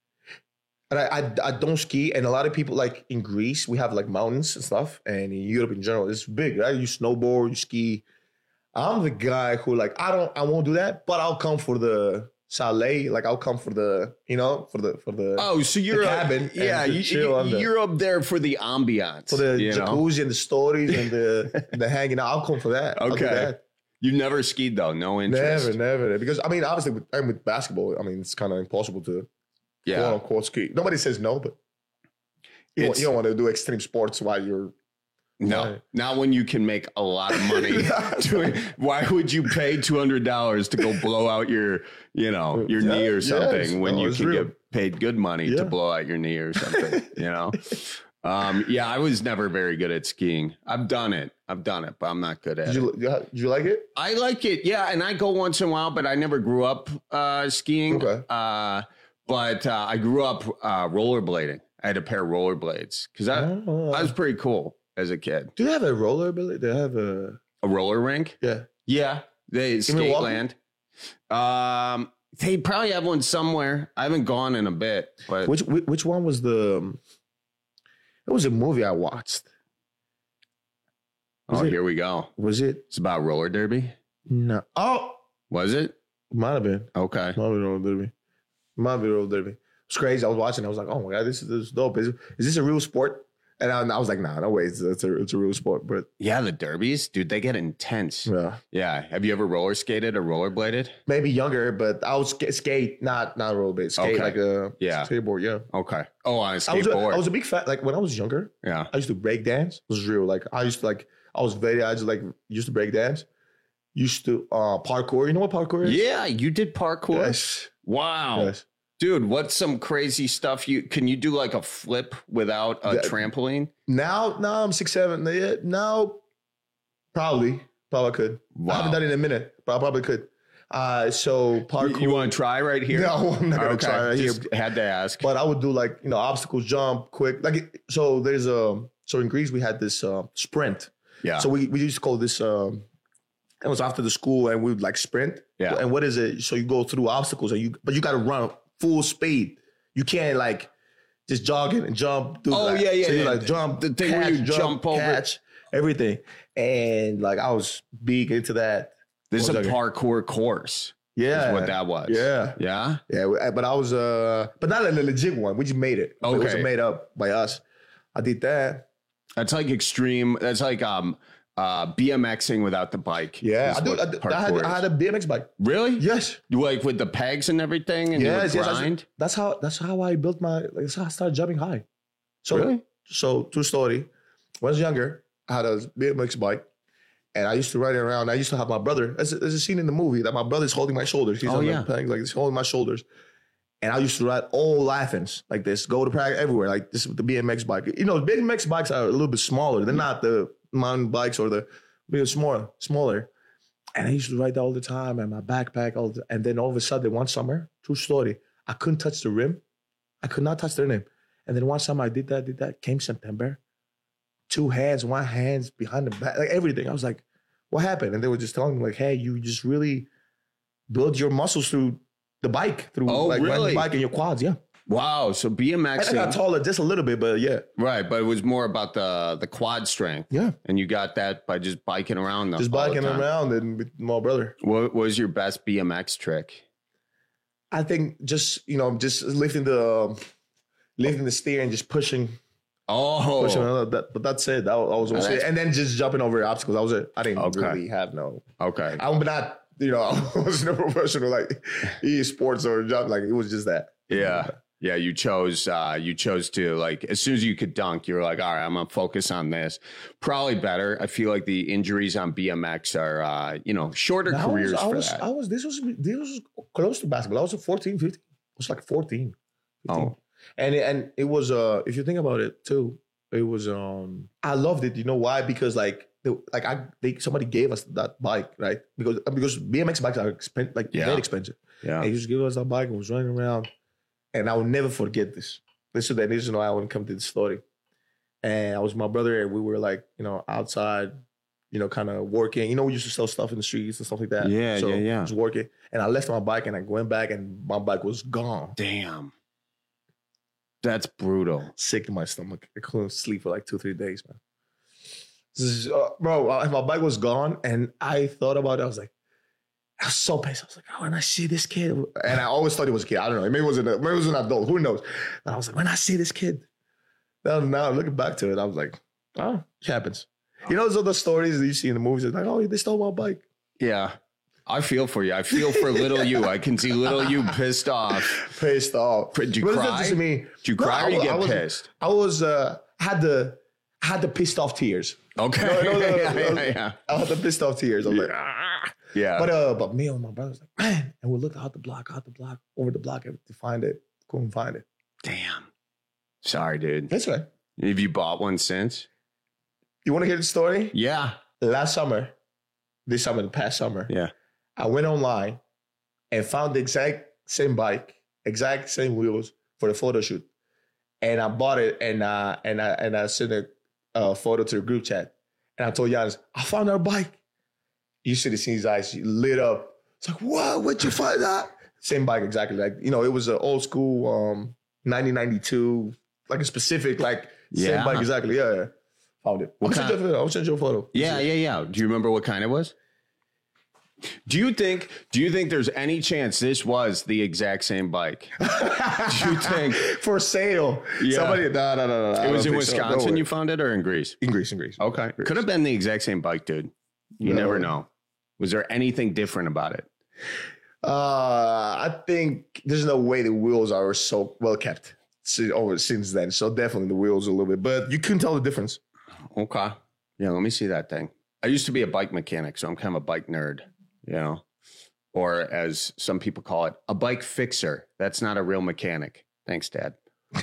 and I, I I don't ski. And a lot of people, like in Greece, we have like mountains and stuff, and in Europe in general, it's big, right? You snowboard, you ski. I'm the guy who like I don't I won't do that, but I'll come for the chalet, like I'll come for the, you know, for the for the oh, so you're the cabin, a, yeah, you, you, the, you're up there for the ambiance, for the you jacuzzi know? and the stories and the the hanging out. I'll come for that. Okay, that. You never skied though, no interest. Never, never. Because I mean, obviously, with, and with basketball, I mean, it's kind of impossible to yeah, quote unquote ski. Nobody says no, but you, want, you don't want to do extreme sports while you're. No, right. Not when you can make a lot of money. doing, why would you pay two hundred dollars to go blow out your, you know, your yeah, knee or something yes. when no, you can real. get paid good money yeah. to blow out your knee or something, you know? Um, yeah, I was never very good at skiing. I've done it. I've done it, but I'm not good at did you, it. Did you like it? I like it. Yeah. And I go once in a while, but I never grew up uh, skiing. Okay. Uh, but uh, I grew up uh, rollerblading. I had a pair of rollerblades because I, oh. I was pretty cool as a kid. Do they have a roller blade? They have a a roller rink? Yeah. Yeah. They Skateland. Um they probably have one somewhere. I haven't gone in a bit, but which which one was the it was a movie I watched. Was oh, it, here we go. Was it? It's about roller derby? No. Oh, was it? Might have been. Okay. Might have been roller derby. Might be roller derby. It's crazy. I was watching. I was like, oh my god, this is, this is dope. Is, is this a real sport? And I, I was like, nah, no way. It's, it's, a, it's a real sport. But yeah, the derbies, dude, they get intense. Yeah. Yeah. Have you ever roller skated or rollerbladed? Maybe younger, but I was skate, not not rollerblade. Skate okay. like a yeah. skateboard, yeah. Okay. Oh, on a skateboard. I was a, I was a big fan. Like when I was younger, yeah, I used to break dance. It was real. Like I used to like, I was very, I just like used to break dance. Used to uh, parkour. You know what parkour is? Yeah, you did parkour? Yes. Wow. Yes. Dude, what's some crazy stuff you can you do like a flip without a that, trampoline? Now, now I'm six seven. Now, probably, probably could. Wow. I haven't done it in a minute, but I probably could. Uh, so parkour. You, you want to try right here? No, I'm not gonna okay. try right Just here. Had to ask. But I would do like you know obstacles, jump, quick. Like so, there's a so in Greece we had this uh, sprint. Yeah. So we we used to call this. Um, it was after the school, and we would like sprint. Yeah. And what is it? So you go through obstacles, and you but you got to run full speed. You can't like just jog in and jump. Do oh like, yeah, yeah. So you yeah. like jump, the thing catch, where you jump, jump over, catch everything, and like I was big into that. This is a parkour course. Yeah, is what that was. Yeah, yeah, yeah. But I was uh, but not a legit one. We just made it. Okay, it was made up by us. I did that. That's like extreme. That's like um uh BMXing without the bike. Yeah, I do. I, do, I, had, I had a B M X bike. Really? Yes. Like with the pegs and everything, and yes, you would yes. grind. That's how. That's how I built my. Like, that's how I started jumping high. So, really? So, true story. When I was younger, I had a B M X bike, and I used to ride it around. I used to have my brother. There's a, there's a scene in the movie that my brother's holding my shoulders. He's Oh, on yeah. the pegs, like he's holding my shoulders. And I used to ride all Athens like this, go to practice everywhere, like this with the B M X bike. You know, B M X bikes are a little bit smaller. They're not the mountain bikes or the you know, smaller, smaller. And I used to ride that all the time and my backpack. All the, and then all of a sudden, one summer, true story, I couldn't touch the rim. I could not touch the rim. And then one summer I did that, did that. Came September, two hands, one hands behind the back, like everything. I was like, what happened? And they were just telling me like, hey, you just really build your muscles through the bike, through Oh, like riding really? the bike and your quads, yeah. Wow. So B M X. I got taller just a little bit, but yeah. Right, but it was more about the the quad strength. Yeah. And you got that by just biking around. The, Just all the biking time. around and with my brother. What was your best B M X trick? I think just, you know, just lifting the lifting the steer and just pushing. Oh. Pushing another, that, but that's it. That was, that was Oh, it. that's- And then just jumping over obstacles. That was it. I didn't Okay. really have no. Okay. I'm not, you know, I wasn't a professional like e-sports or jump. Like it was just that. Yeah. Yeah, you chose uh you chose to like as soon as you could dunk, you were like, all right, I'm gonna focus on this. Probably better. I feel like the injuries on B M X are uh, you know, shorter I careers was, I for was, that. I was, this was, this was close to basketball. I was at fourteen, fifteen. I was like fourteen. fifteen. Oh. And, it- and it was, uh, if you think about it too, it was, um, I loved it. You know why? Because like, the, like I, they, somebody gave us that bike, right? Because, because B M X bikes are expensive, like Yeah. very expensive. Yeah. And he just gave us that bike and was running around. And I will never forget this. This is the reason why I want to come to the story. And I was with my brother and we were like, you know, outside, you know, kind of working. You know, we used to sell stuff in the streets and stuff like that. Yeah, so yeah, yeah. I was working. And I left my bike and I went back and my bike was gone. Damn. That's brutal. Sick to my stomach. I couldn't sleep for like two, three days, man. This is, uh, bro, uh, my bike was gone and I thought about it. I was like, I was so pissed. I was like, oh, when I see this kid, and I always thought he was a kid. I don't know. Maybe it was an, maybe it was an adult. Who knows? And I was like, when I see this kid, now, now looking back to it, I was like, oh, it happens. You know, those other stories that you see in the movies. It's like, oh, they stole my bike. Yeah. I feel for you. I feel for little you. I can see little you pissed off. Pissed off. Did you But it's not cry? just me. Did you No, cry or I you was- get I was, pissed? I was, uh, I had the, I had the pissed off tears. Okay. No, no, no, yeah, no, yeah, yeah. I had the pissed off tears. I was like, ah. Yeah. But uh, but me and my brother was like, man, and we looked out the block, out the block, over the block to find it. Couldn't find it. Damn. Sorry, dude. That's right. Have you bought one since? You want to hear the story? Yeah. Last summer, this summer, the past summer, Yeah. I went online and found the exact same bike, exact same wheels for the photo shoot, and I bought it and uh and I and I sent a uh, photo to the group chat, and I told Giannis, I found our bike. You should have seen his eyes lit up. It's like, what? Where'd you find that? Same bike, exactly. Like, you know, it was an old school um, nineteen ninety-two, like a specific, like, Yeah. same bike, exactly. Yeah, yeah. Found it. What I'll send kind- you a photo. I'll send you a photo. Yeah, yeah, yeah. Do you remember what kind it was? Do you think do you think there's any chance this was the exact same bike? Do you think for sale? Yeah. Somebody, no, no, no, no. I It was don't in think so. No Wisconsin way. you found it or in Greece? In Greece, in Greece. Okay. Could have been the exact same bike, dude. You No. never know. Was there anything different about it? Uh, I think there's no way the wheels are so well kept si- over since then. So definitely the wheels a little bit, but you couldn't tell the difference. Okay. Yeah, let me see that thing. I used to be a bike mechanic, so I'm kind of a bike nerd, you know? Or as some people call it, a bike fixer. That's not a real mechanic. Thanks, Dad.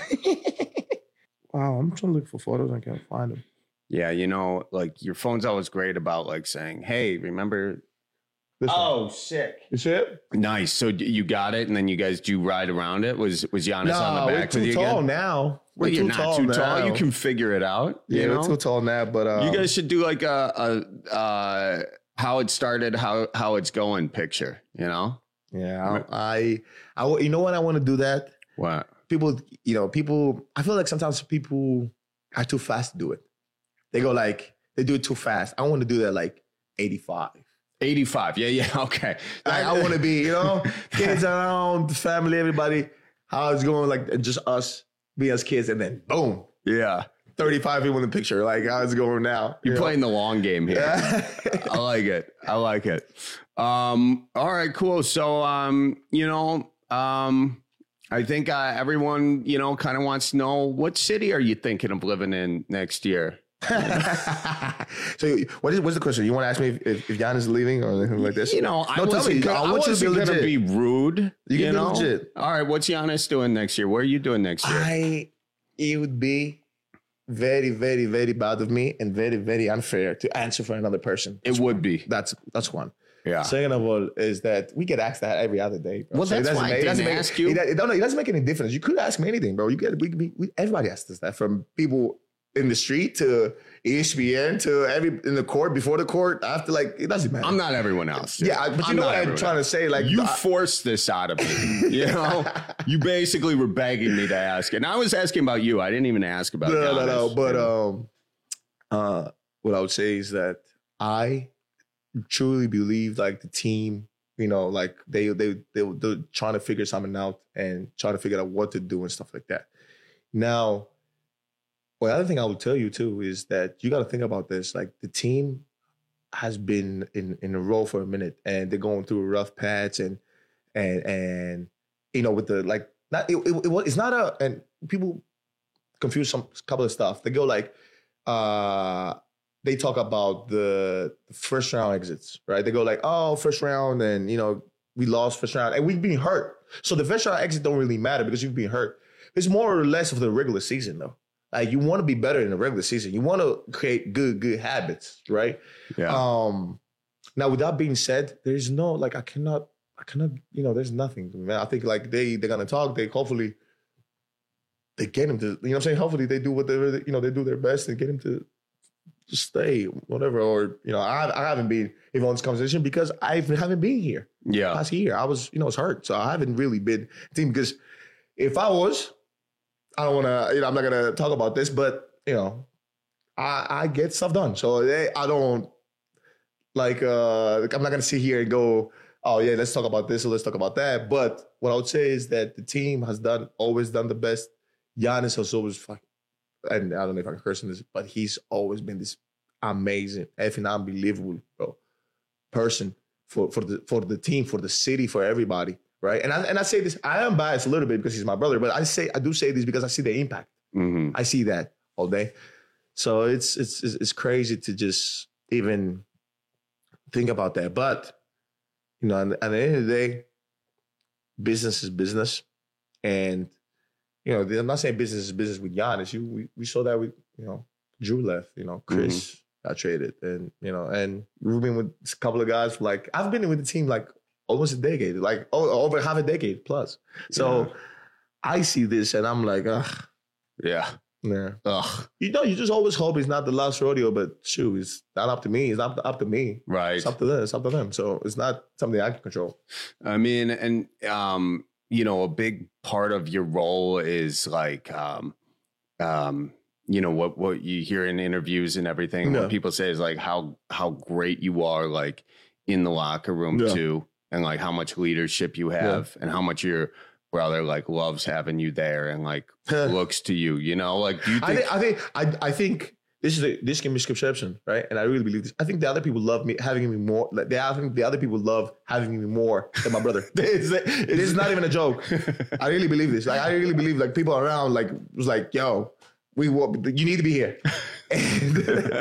Wow, I'm trying to look for photos. I can't find them. Yeah, you know, like your phone's always great about like saying, hey, remember? This oh, sick. You see it? Nice. So d- you got it, and then you guys do ride around it? Was was Giannis No, on the we're back too with you tall again? now. We're Well, you're too not tall too now. tall. You can figure it out. Yeah, you know? we're too tall now, but um, You guys should do like a, a uh, how it started, how how it's going picture. You know? Yeah, I, I, I- you know what I want to do that. What? People, you know, people. I feel like sometimes people are too fast to do it. They go like they do it too fast. I want to do that like eighty-five. eighty-five. Yeah, yeah. Okay. I, I want to be, you know, kids around, family, everybody. How it's going, like just us, be as kids, and then boom. Yeah. thirty-five people in the picture. Like, how's it going now? You're You know? playing the long game here. I like it. I like it. Um, all right, cool. So, um, you know, um, I think uh, everyone, you know, kind of wants to know, what city are you thinking of living in next year? So what is what's the question? You want to ask me if, if, if Giannis is leaving or anything like this? You know, I no, tell wasn't me. gonna, I I want you to be wasn't gonna legit. be rude. You You, can be know? legit. All right, what's Giannis doing next year? What are you doing next year? I it would be very, very, very bad of me and very, very unfair to answer for another person. It would be. That's that's one. Yeah. Second of all, is that we get asked that every other day. Bro. Well, that's it doesn't why I make- it didn't doesn't make- ask you. It, it, no, no, it doesn't make any difference. You could ask me anything, bro. You get we, we, we everybody asks us that, from people in the street to E S P N to every in the court, before the court, after. Like, it doesn't matter. I'm not everyone else. dude. Yeah, I- but you I'm know not what I'm everyone trying to else. say. Like, you I- forced this out of me. You know, you basically were begging me to ask, and I was asking about you. I didn't even ask about. No, no, no. Giannis. But um, uh, what I would say is that I truly believe, like, the team, you know, like they they they they're trying to figure something out and trying to figure out what to do and stuff like that. Now, well, the other thing I would tell you too is that you got to think about this. Like, the team has been in in a row for a minute, and they're going through a rough patch, and and and you know, with the like, not it, it, it it's not a, and people confuse some couple of stuff. They go like, uh, they talk about the first round exits, right? They go like, oh, first round, and you know, we lost first round, and we've been hurt. So the first round exit don't really matter because you've been hurt. It's more or less of the regular season, though. Like, you want to be better in the regular season. You want to create good, good habits, right? Yeah. Um, now, with that being said, there's no, like, I cannot, I cannot, you know, there's nothing, man. I think, like, they, they're going to talk. They hopefully, they get him to, you know what I'm saying? Hopefully they do whatever, you know, they do their best and get him to, to stay, whatever. Or, you know, I, I haven't been involved in this conversation because I haven't been here. Yeah. Last year, I was, you know, I was hurt. So I haven't really been team, because if I was, I don't want to, you know, I'm not going to talk about this, but, you know, I, I get stuff done. So they, I don't, like, uh, I'm not going to sit here and go, oh, yeah, let's talk about this or let's talk about that. But what I would say is that the team has done, always done the best. Giannis has always, fucking, and I don't know if I can curse on this, but he's always been this amazing, effing unbelievable, bro, person for, for, the, for the team, for the city, for everybody. Right. And I and I say this, I am biased a little bit because he's my brother, but I say I do say this because I see the impact. Mm-hmm. I see that all day. So it's it's it's crazy to just even think about that. But, you know, at the end of the day, business is business. And, you know, I'm not saying business is business with Giannis. You we, we saw that with, you know, Drew left, you know, Chris mm-hmm. got traded. And, you know, and we've been with a couple of guys for like, I've been with the team like almost a decade, like oh, over half a decade plus. So yeah. I see this and I'm like, ugh. Yeah. Yeah. Ugh. You know, you just always hope it's not the last rodeo, but shoot, it's not up to me. It's not up to me. Right. It's up to them. It's up to them. So it's not something I can control. I mean, and, um, you know, a big part of your role is like, um, um, you know, what, what you hear in interviews and everything, Yeah. what people say is like how, how great you are, like in the locker room Yeah. too. And like how much leadership you have and how much your brother like loves having you there and like looks to you, you know, like do you think, I think, I think, I, I think this is a, this can be misconception, right? And I really believe this. I think the other people love me, having me more. Like they, I think the other people love having me more than my brother. it's, this is not even a joke. I really believe this. Like I really believe like people around like was like, yo, we want, you need to be here. And, and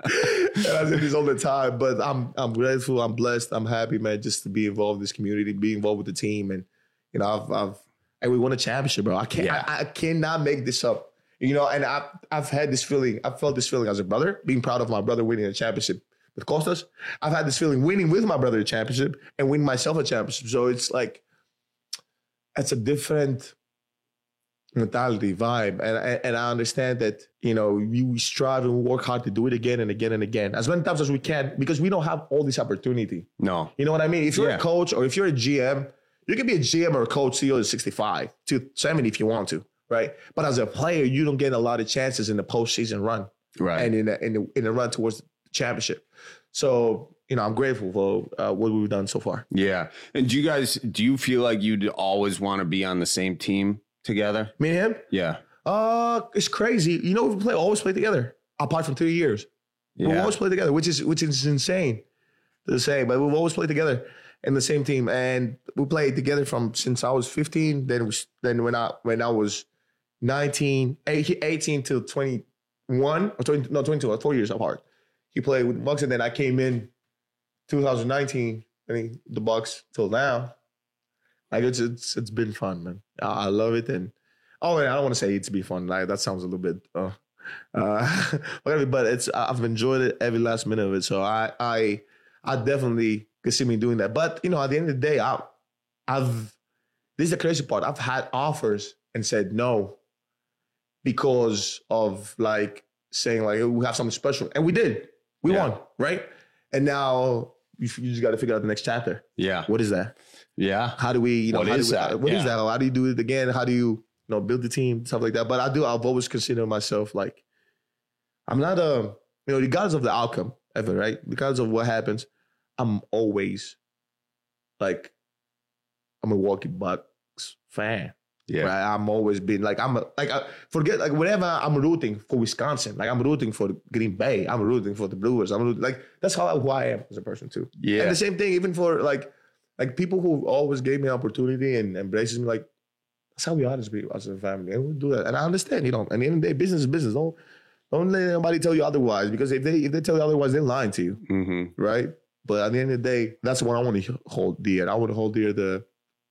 I say this all the time, but I'm I'm grateful, I'm blessed, I'm happy, man, just to be involved in this community, be involved with the team, and you know, I've I've and we won a championship, bro. I can't, Yeah. I, I cannot make this up, you know. And I've I've had this feeling, I've felt this feeling as a brother, being proud of my brother winning a championship with Costas. I've had this feeling winning with my brother a championship and winning myself a championship. So it's like, it's a different mentality, vibe. And, and and I understand that, you know, you strive and work hard to do it again and again and again, as many times as we can, because we don't have all this opportunity. No. You know what I mean? If you're Yeah. a coach or if you're a G M, you can be a G M or a coach C E O at sixty-five to seventy if you want to, right? But as a player, you don't get a lot of chances in the postseason run. Right. And in the, in the, in the run towards the championship. So, you know, I'm grateful for uh, what we've done so far. Yeah. And do you guys, do you feel like you'd always want to be on the same team together? Me and him? Yeah. Uh, it's crazy. You know, we play always play together, apart from three years. Yeah. We always play together, which is which is insane to say, but we've always played together in the same team, and we played together from since I was fifteen. Then we, then when I when I was nineteen, eighteen till twenty-one or twenty, no twenty-two, four years apart. He played with the Bucks, and then I came in two thousand nineteen. I mean, the Bucks till now. Like it's it's it's been fun, man. I, I love it, and oh, and I don't want to say it's been fun. Like that sounds a little bit, uh, uh, but it's I've enjoyed it every last minute of it. So I I I definitely could see me doing that. But you know, at the end of the day, I I've this is the crazy part. I've had offers and said no because of like saying like we have something special, and we did. We yeah. won, right? And now you, you just got to figure out the next chapter. Yeah, what is that? Yeah, how do we? You know, what how is do we, that? What yeah. is that? How do you do it again? How do you you know build the team, stuff like that? But I do. I've always considered myself like I'm not a you know regardless of the outcome ever, right? Regardless of what happens, I'm always like I'm a Milwaukee Bucks fan. Yeah, right? I'm always been like I'm a, like I forget like whenever I'm rooting for Wisconsin, like I'm rooting for Green Bay, I'm rooting for the Brewers. I'm rooting, like that's how who I am as a person too. Yeah, and the same thing even for like like people who always gave me opportunity and embraces me. Like that's how we are as people as a family, and we do that. And I understand, you know. At the end of the day, business is business. Don't don't let anybody tell you otherwise because if they if they tell you otherwise, they're lying to you, mm-hmm. right? But at the end of the day, that's what I want to hold dear. I want to hold dear the.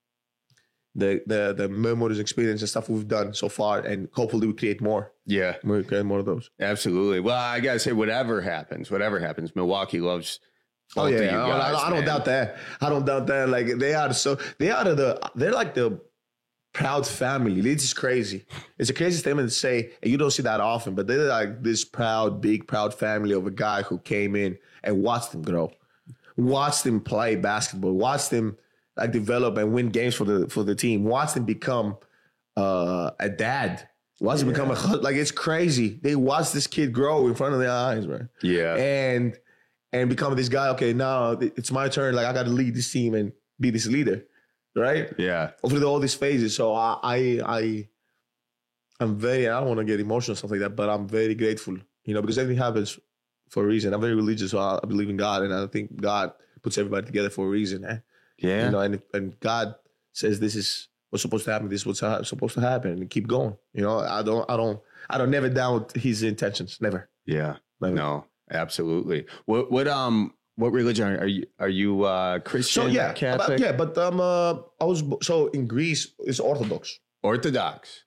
The, the the memories, experience, and stuff we've done so far, and hopefully we create more. Yeah, we create more of those. Absolutely. Well, I gotta say, whatever happens, whatever happens, Milwaukee loves. Oh yeah, you I, guys, I, I don't doubt that. I don't doubt that. Like they are so they are the they're like the proud family. It's just crazy. It's a crazy statement to say, and you don't see that often. But they're like this proud, big, proud family of a guy who came in and watched them grow, watched them play basketball, watched them. Like develop and win games for the for the team. Watch them become uh, a dad. Watch yeah. them become a like it's crazy. They watch this kid grow in front of their eyes, right? Yeah, and and become this guy. Okay, now it's my turn. Like I got to lead this team and be this leader, right? Yeah, over all these phases. So I I I I'm very. I don't want to get emotional stuff like that, but I'm very grateful. You know, because everything happens for a reason. I'm very religious, so I believe in God, and I think God puts everybody together for a reason. Eh? Yeah, you know, and and God says this is what's supposed to happen. This is what's ha- supposed to happen, and keep going. You know, I don't, I don't, I don't never doubt His intentions. Never. Yeah. Never. No. Absolutely. What what um what religion are you? Are you uh, Christian? So yeah, Catholic? But, yeah, but um, uh, I was so in Greece it's Orthodox. Orthodox.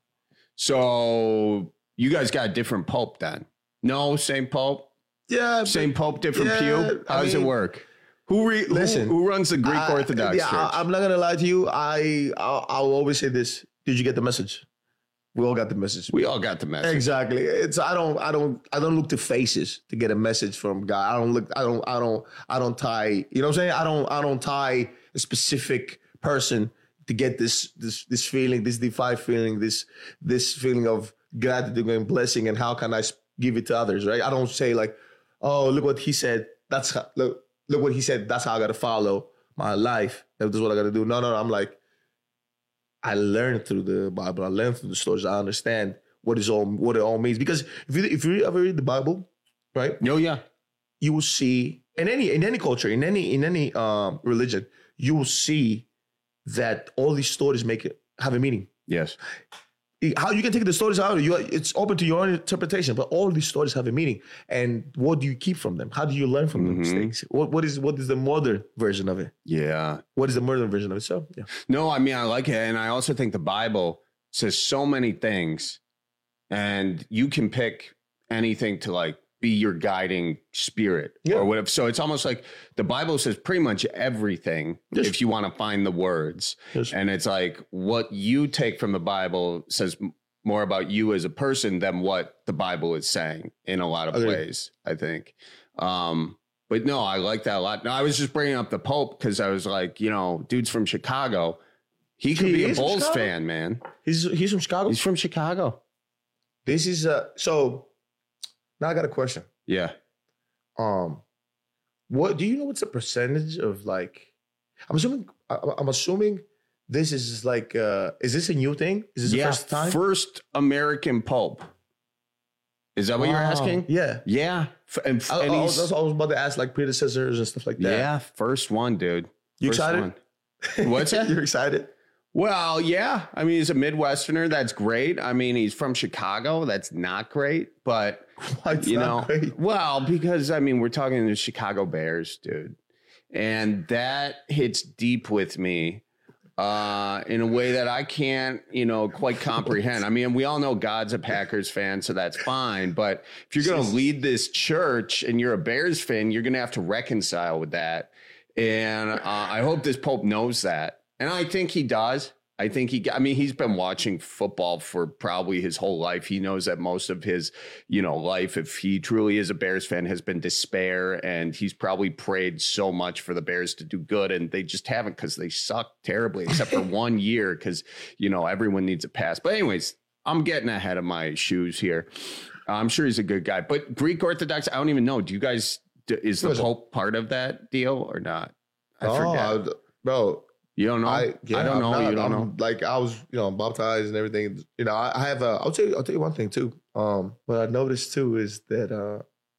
So you guys got a different pope then? No, same pope. Yeah. Same but, pope, different yeah, pew. How I does mean, it work? Who re- listen? Who, who runs the Greek I, Orthodox yeah, Church? I, I'm not gonna lie to you. I I'll, I'll always say this. Did you get the message? We all got the message. We all got the message. Exactly. It's I don't I don't I don't look to faces to get a message from God. I don't look I don't I don't I don't tie, you know what I'm saying? I don't I don't tie a specific person to get this this this feeling, this divine feeling, this this feeling of gratitude and blessing and how can I give it to others, right? I don't say like, "Oh, look what he said. That's how, look look what he said. That's how I got to follow my life. This is what I got to do." No, no, no, I'm like I learned through the Bible. I learned through the stories. I understand what is all what it all means. Because if you if you ever read the Bible, right? Oh yeah, you will see in any in any culture, in any in any um, religion, you will see that all these stories make it have a meaning. Yes. How you can take the stories out, you it's open to your own interpretation. But all these stories have a meaning, and what do you keep from them? How do you learn from mm-hmm. the mistakes? What what is what is the modern version of it? Yeah. What is the modern version of it? So yeah. No, I mean I like it, and I also think the Bible says so many things, and you can pick anything to like be your guiding spirit yeah. or whatever. So it's almost like the Bible says pretty much everything yes. if you want to find the words. Yes. And it's like what you take from the Bible says more about you as a person than what the Bible is saying in a lot of okay. ways, I think. Um, but no, I like that a lot. No, I was just bringing up the Pope because I was like, you know, dude's from Chicago. He could he be a Bulls fan, man. He's he's from Chicago? He's from Chicago. This is uh so now I got a question. Yeah. Um, what do you know? What's the percentage of like? I'm assuming. I'm assuming this is like, uh, is this a new thing? Is this yeah, the first time? First American Pope. Is that what you're Wow. asking? Yeah. Yeah. F- And, I, and I, he's- was, I was about to ask like predecessors and stuff like that. yeah, first one, dude. You First excited? one. What's that? You're excited? Well, yeah. I mean, he's a Midwesterner. That's great. I mean, he's from Chicago. That's not great. But, What's you not know, great? well, because, I mean, we're talking the Chicago Bears, dude. And that hits deep with me uh, in a way that I can't, you know, quite comprehend. I mean, we all know God's a Packers fan, so that's fine. But if you're going to lead this church and you're a Bears fan, you're going to have to reconcile with that. And uh, I hope this Pope knows that. And I think he does. I think he, I mean, he's been watching football for probably his whole life. He knows that most of his, you know, life, if he truly is a Bears fan, has been despair. And he's probably prayed so much for the Bears to do good. And they just haven't, because they suck terribly, except for one year, because, you know, everyone needs a pass. But anyways, I'm getting ahead of my shoes here. I'm sure he's a good guy. But Greek Orthodox, I don't even know. Do you guys, is the Pope part of that deal or not? I oh, forget. bro. You don't know? I, yeah, I don't know. I'm not, you don't I'm, know. Like I was, you know, baptized and everything. You know, I, I have a. I'll tell you. I'll tell you one thing too. Um, what I noticed too is that uh,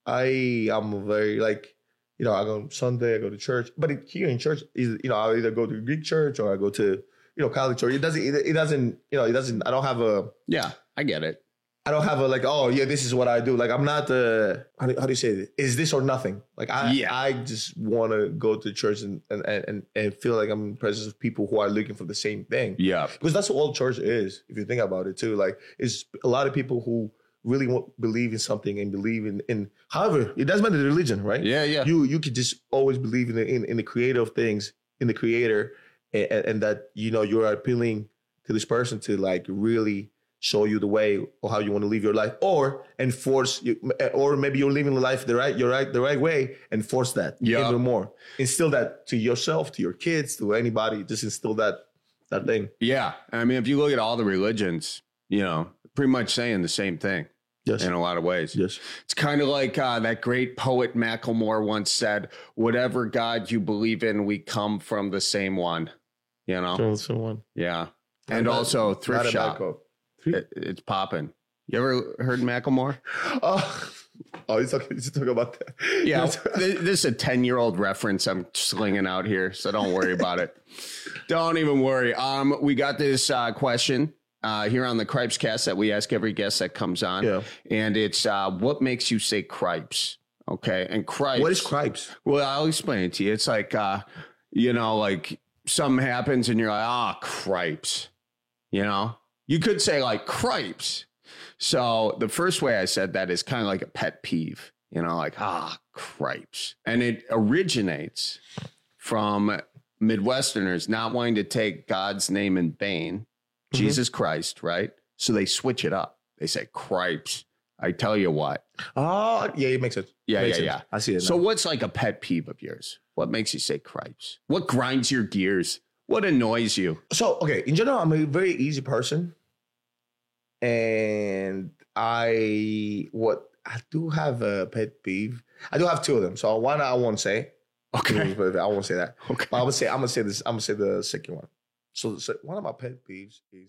I am very like, you know, I go Sunday, I go to church, but it, here in church, is you know, I either go to Greek church or I go to, you know, Catholic church. It doesn't. It, it doesn't. You know, it doesn't. I don't have a. Yeah, I get it. I don't have a like, oh yeah, this is what I do. Like I'm not the how do, how do you say it? Is this or nothing? Like I Yeah. I just want to go to church and and, and and feel like I'm in the presence of people who are looking for the same thing. Yeah. Because that's what all church is, if you think about it too. Like it's a lot of people who really want, believe in something and believe in, in however, it doesn't matter the religion, right? Yeah, yeah. You you could just always believe in the in, in the creative things, in the creator, and, and that you know you're appealing to this person to like really show you the way or how you want to live your life, or enforce you, or maybe you're living the life the right, you're right, the right way, and force that Yeah. even more. Instill that to yourself, to your kids, to anybody. Just instill that that thing. Yeah. I mean, if you look at all the religions, you know, pretty much saying the same thing. Yes. In a lot of ways. Yes. It's kind of like uh, that great poet Macklemore once said, whatever God you believe in, we come from the same one. You know? Someone. Yeah. Not And a bad- also not thrift a bad shop. quote. It, it's popping. You ever heard Macklemore? Oh, oh he's talking, he's talking about that. Yeah, th- this is a ten-year-old reference I'm slinging out here, so don't worry about it. Don't even worry. Um, we got this uh, question uh, here on the Cripes Cast that we ask every guest that comes on, Yeah. and it's uh, what makes you say cripes? Okay, and cripes. What is cripes? Well, I'll explain it to you. It's like, uh, you know, like something happens and you're like, ah, cripes. You know, you could say like cripes. So the first way I said that is kind of like a pet peeve, you know, like, ah, cripes. And it originates from Midwesterners not wanting to take God's name in vain, Jesus Christ, right? So they switch it up. They say cripes. I tell you what. Oh, yeah, it makes sense. Yeah, Makes yeah, sense. yeah. I see it So now. what's like a pet peeve of yours? What makes you say cripes? What grinds your gears? What annoys you? So, okay, in general, I'm a very easy person. And I, what, I do have a pet peeve. I do have two of them. So one I won't say. Okay. I won't say that. Okay. But I would say, I'm going to say this, I'm going to say the second one. So, so one of my pet peeves is.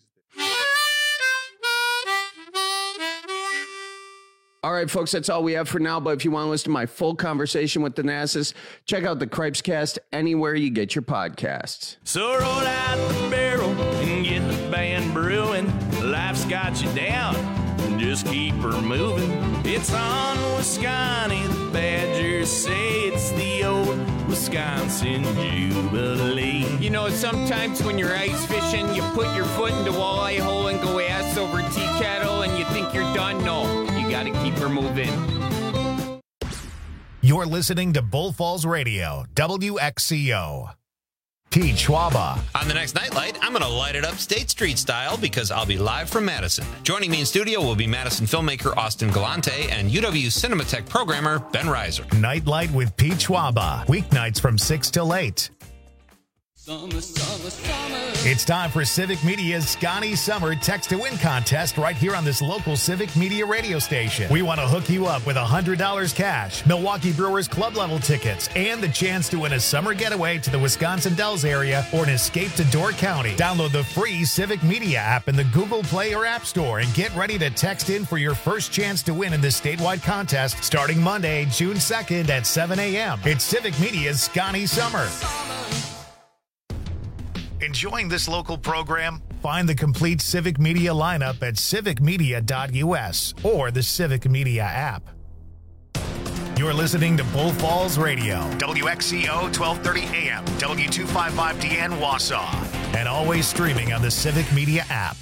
All right, folks, that's all we have for now. But if you want to listen to my full conversation with Thanasis, check out the Cripes Cast anywhere you get your podcasts. So roll out the barrel and get the band brewing. Life's got you down, just keep her moving. It's on Wisconsin, the Badgers say it's the old Wisconsin Jubilee. You know, sometimes when you're ice fishing, you put your foot in the walleye hole and go ass over tea kettle and you think you're done. No, you got to keep her moving. You're listening to Bull Falls Radio, W X C O. Pete Schwaba. On the next Nightlight, I'm going to light it up State Street style because I'll be live from Madison. Joining me in studio will be Madison filmmaker Austin Galante and U W Cinematech programmer Ben Reiser. Nightlight with Pete Schwaba. Weeknights from six till eight. Summer, summer, summer. It's time for Civic Media's Scotty Summer Text to Win contest right here on this local Civic Media radio station. We want to hook you up with one hundred dollars cash, Milwaukee Brewers club level tickets, and the chance to win a summer getaway to the Wisconsin Dells area or an escape to Door County. Download the free Civic Media app in the Google Play or App Store and get ready to text in for your first chance to win in this statewide contest starting Monday, June second at seven a.m. It's Civic Media's Scotty Summer. Enjoying this local program? Find the complete Civic Media lineup at civic media dot u s or the Civic Media app. You're listening to Bull Falls Radio, W X C O twelve thirty A M, W two fifty-five D N Wausau, and always streaming on the Civic Media app.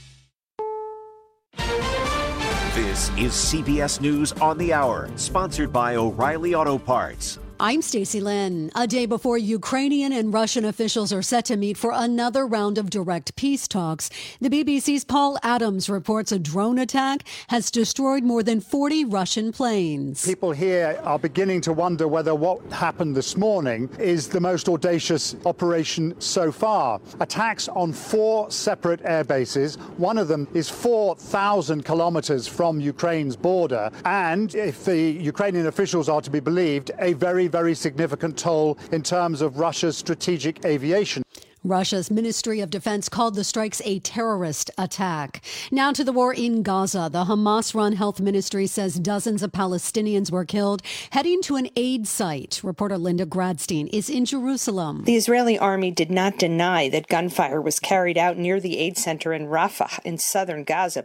This is C B S News on the Hour, sponsored by O'Reilly Auto Parts. I'm Stacey Lynn. A day before Ukrainian and Russian officials are set to meet for another round of direct peace talks, the B B C's Paul Adams reports a drone attack has destroyed more than forty Russian planes. People here are beginning to wonder whether what happened this morning is the most audacious operation so far. Attacks on four separate air bases. One of them is four thousand kilometers from Ukraine's border. And if the Ukrainian officials are to be believed, a very very significant toll in terms of Russia's strategic aviation. Russia's Ministry of Defense called the strikes a terrorist attack. Now to the war in Gaza. The Hamas-run health ministry says dozens of Palestinians were killed heading to an aid site. Reporter Linda Gradstein is in Jerusalem. The Israeli army did not deny that gunfire was carried out near the aid center in Rafah in southern Gaza.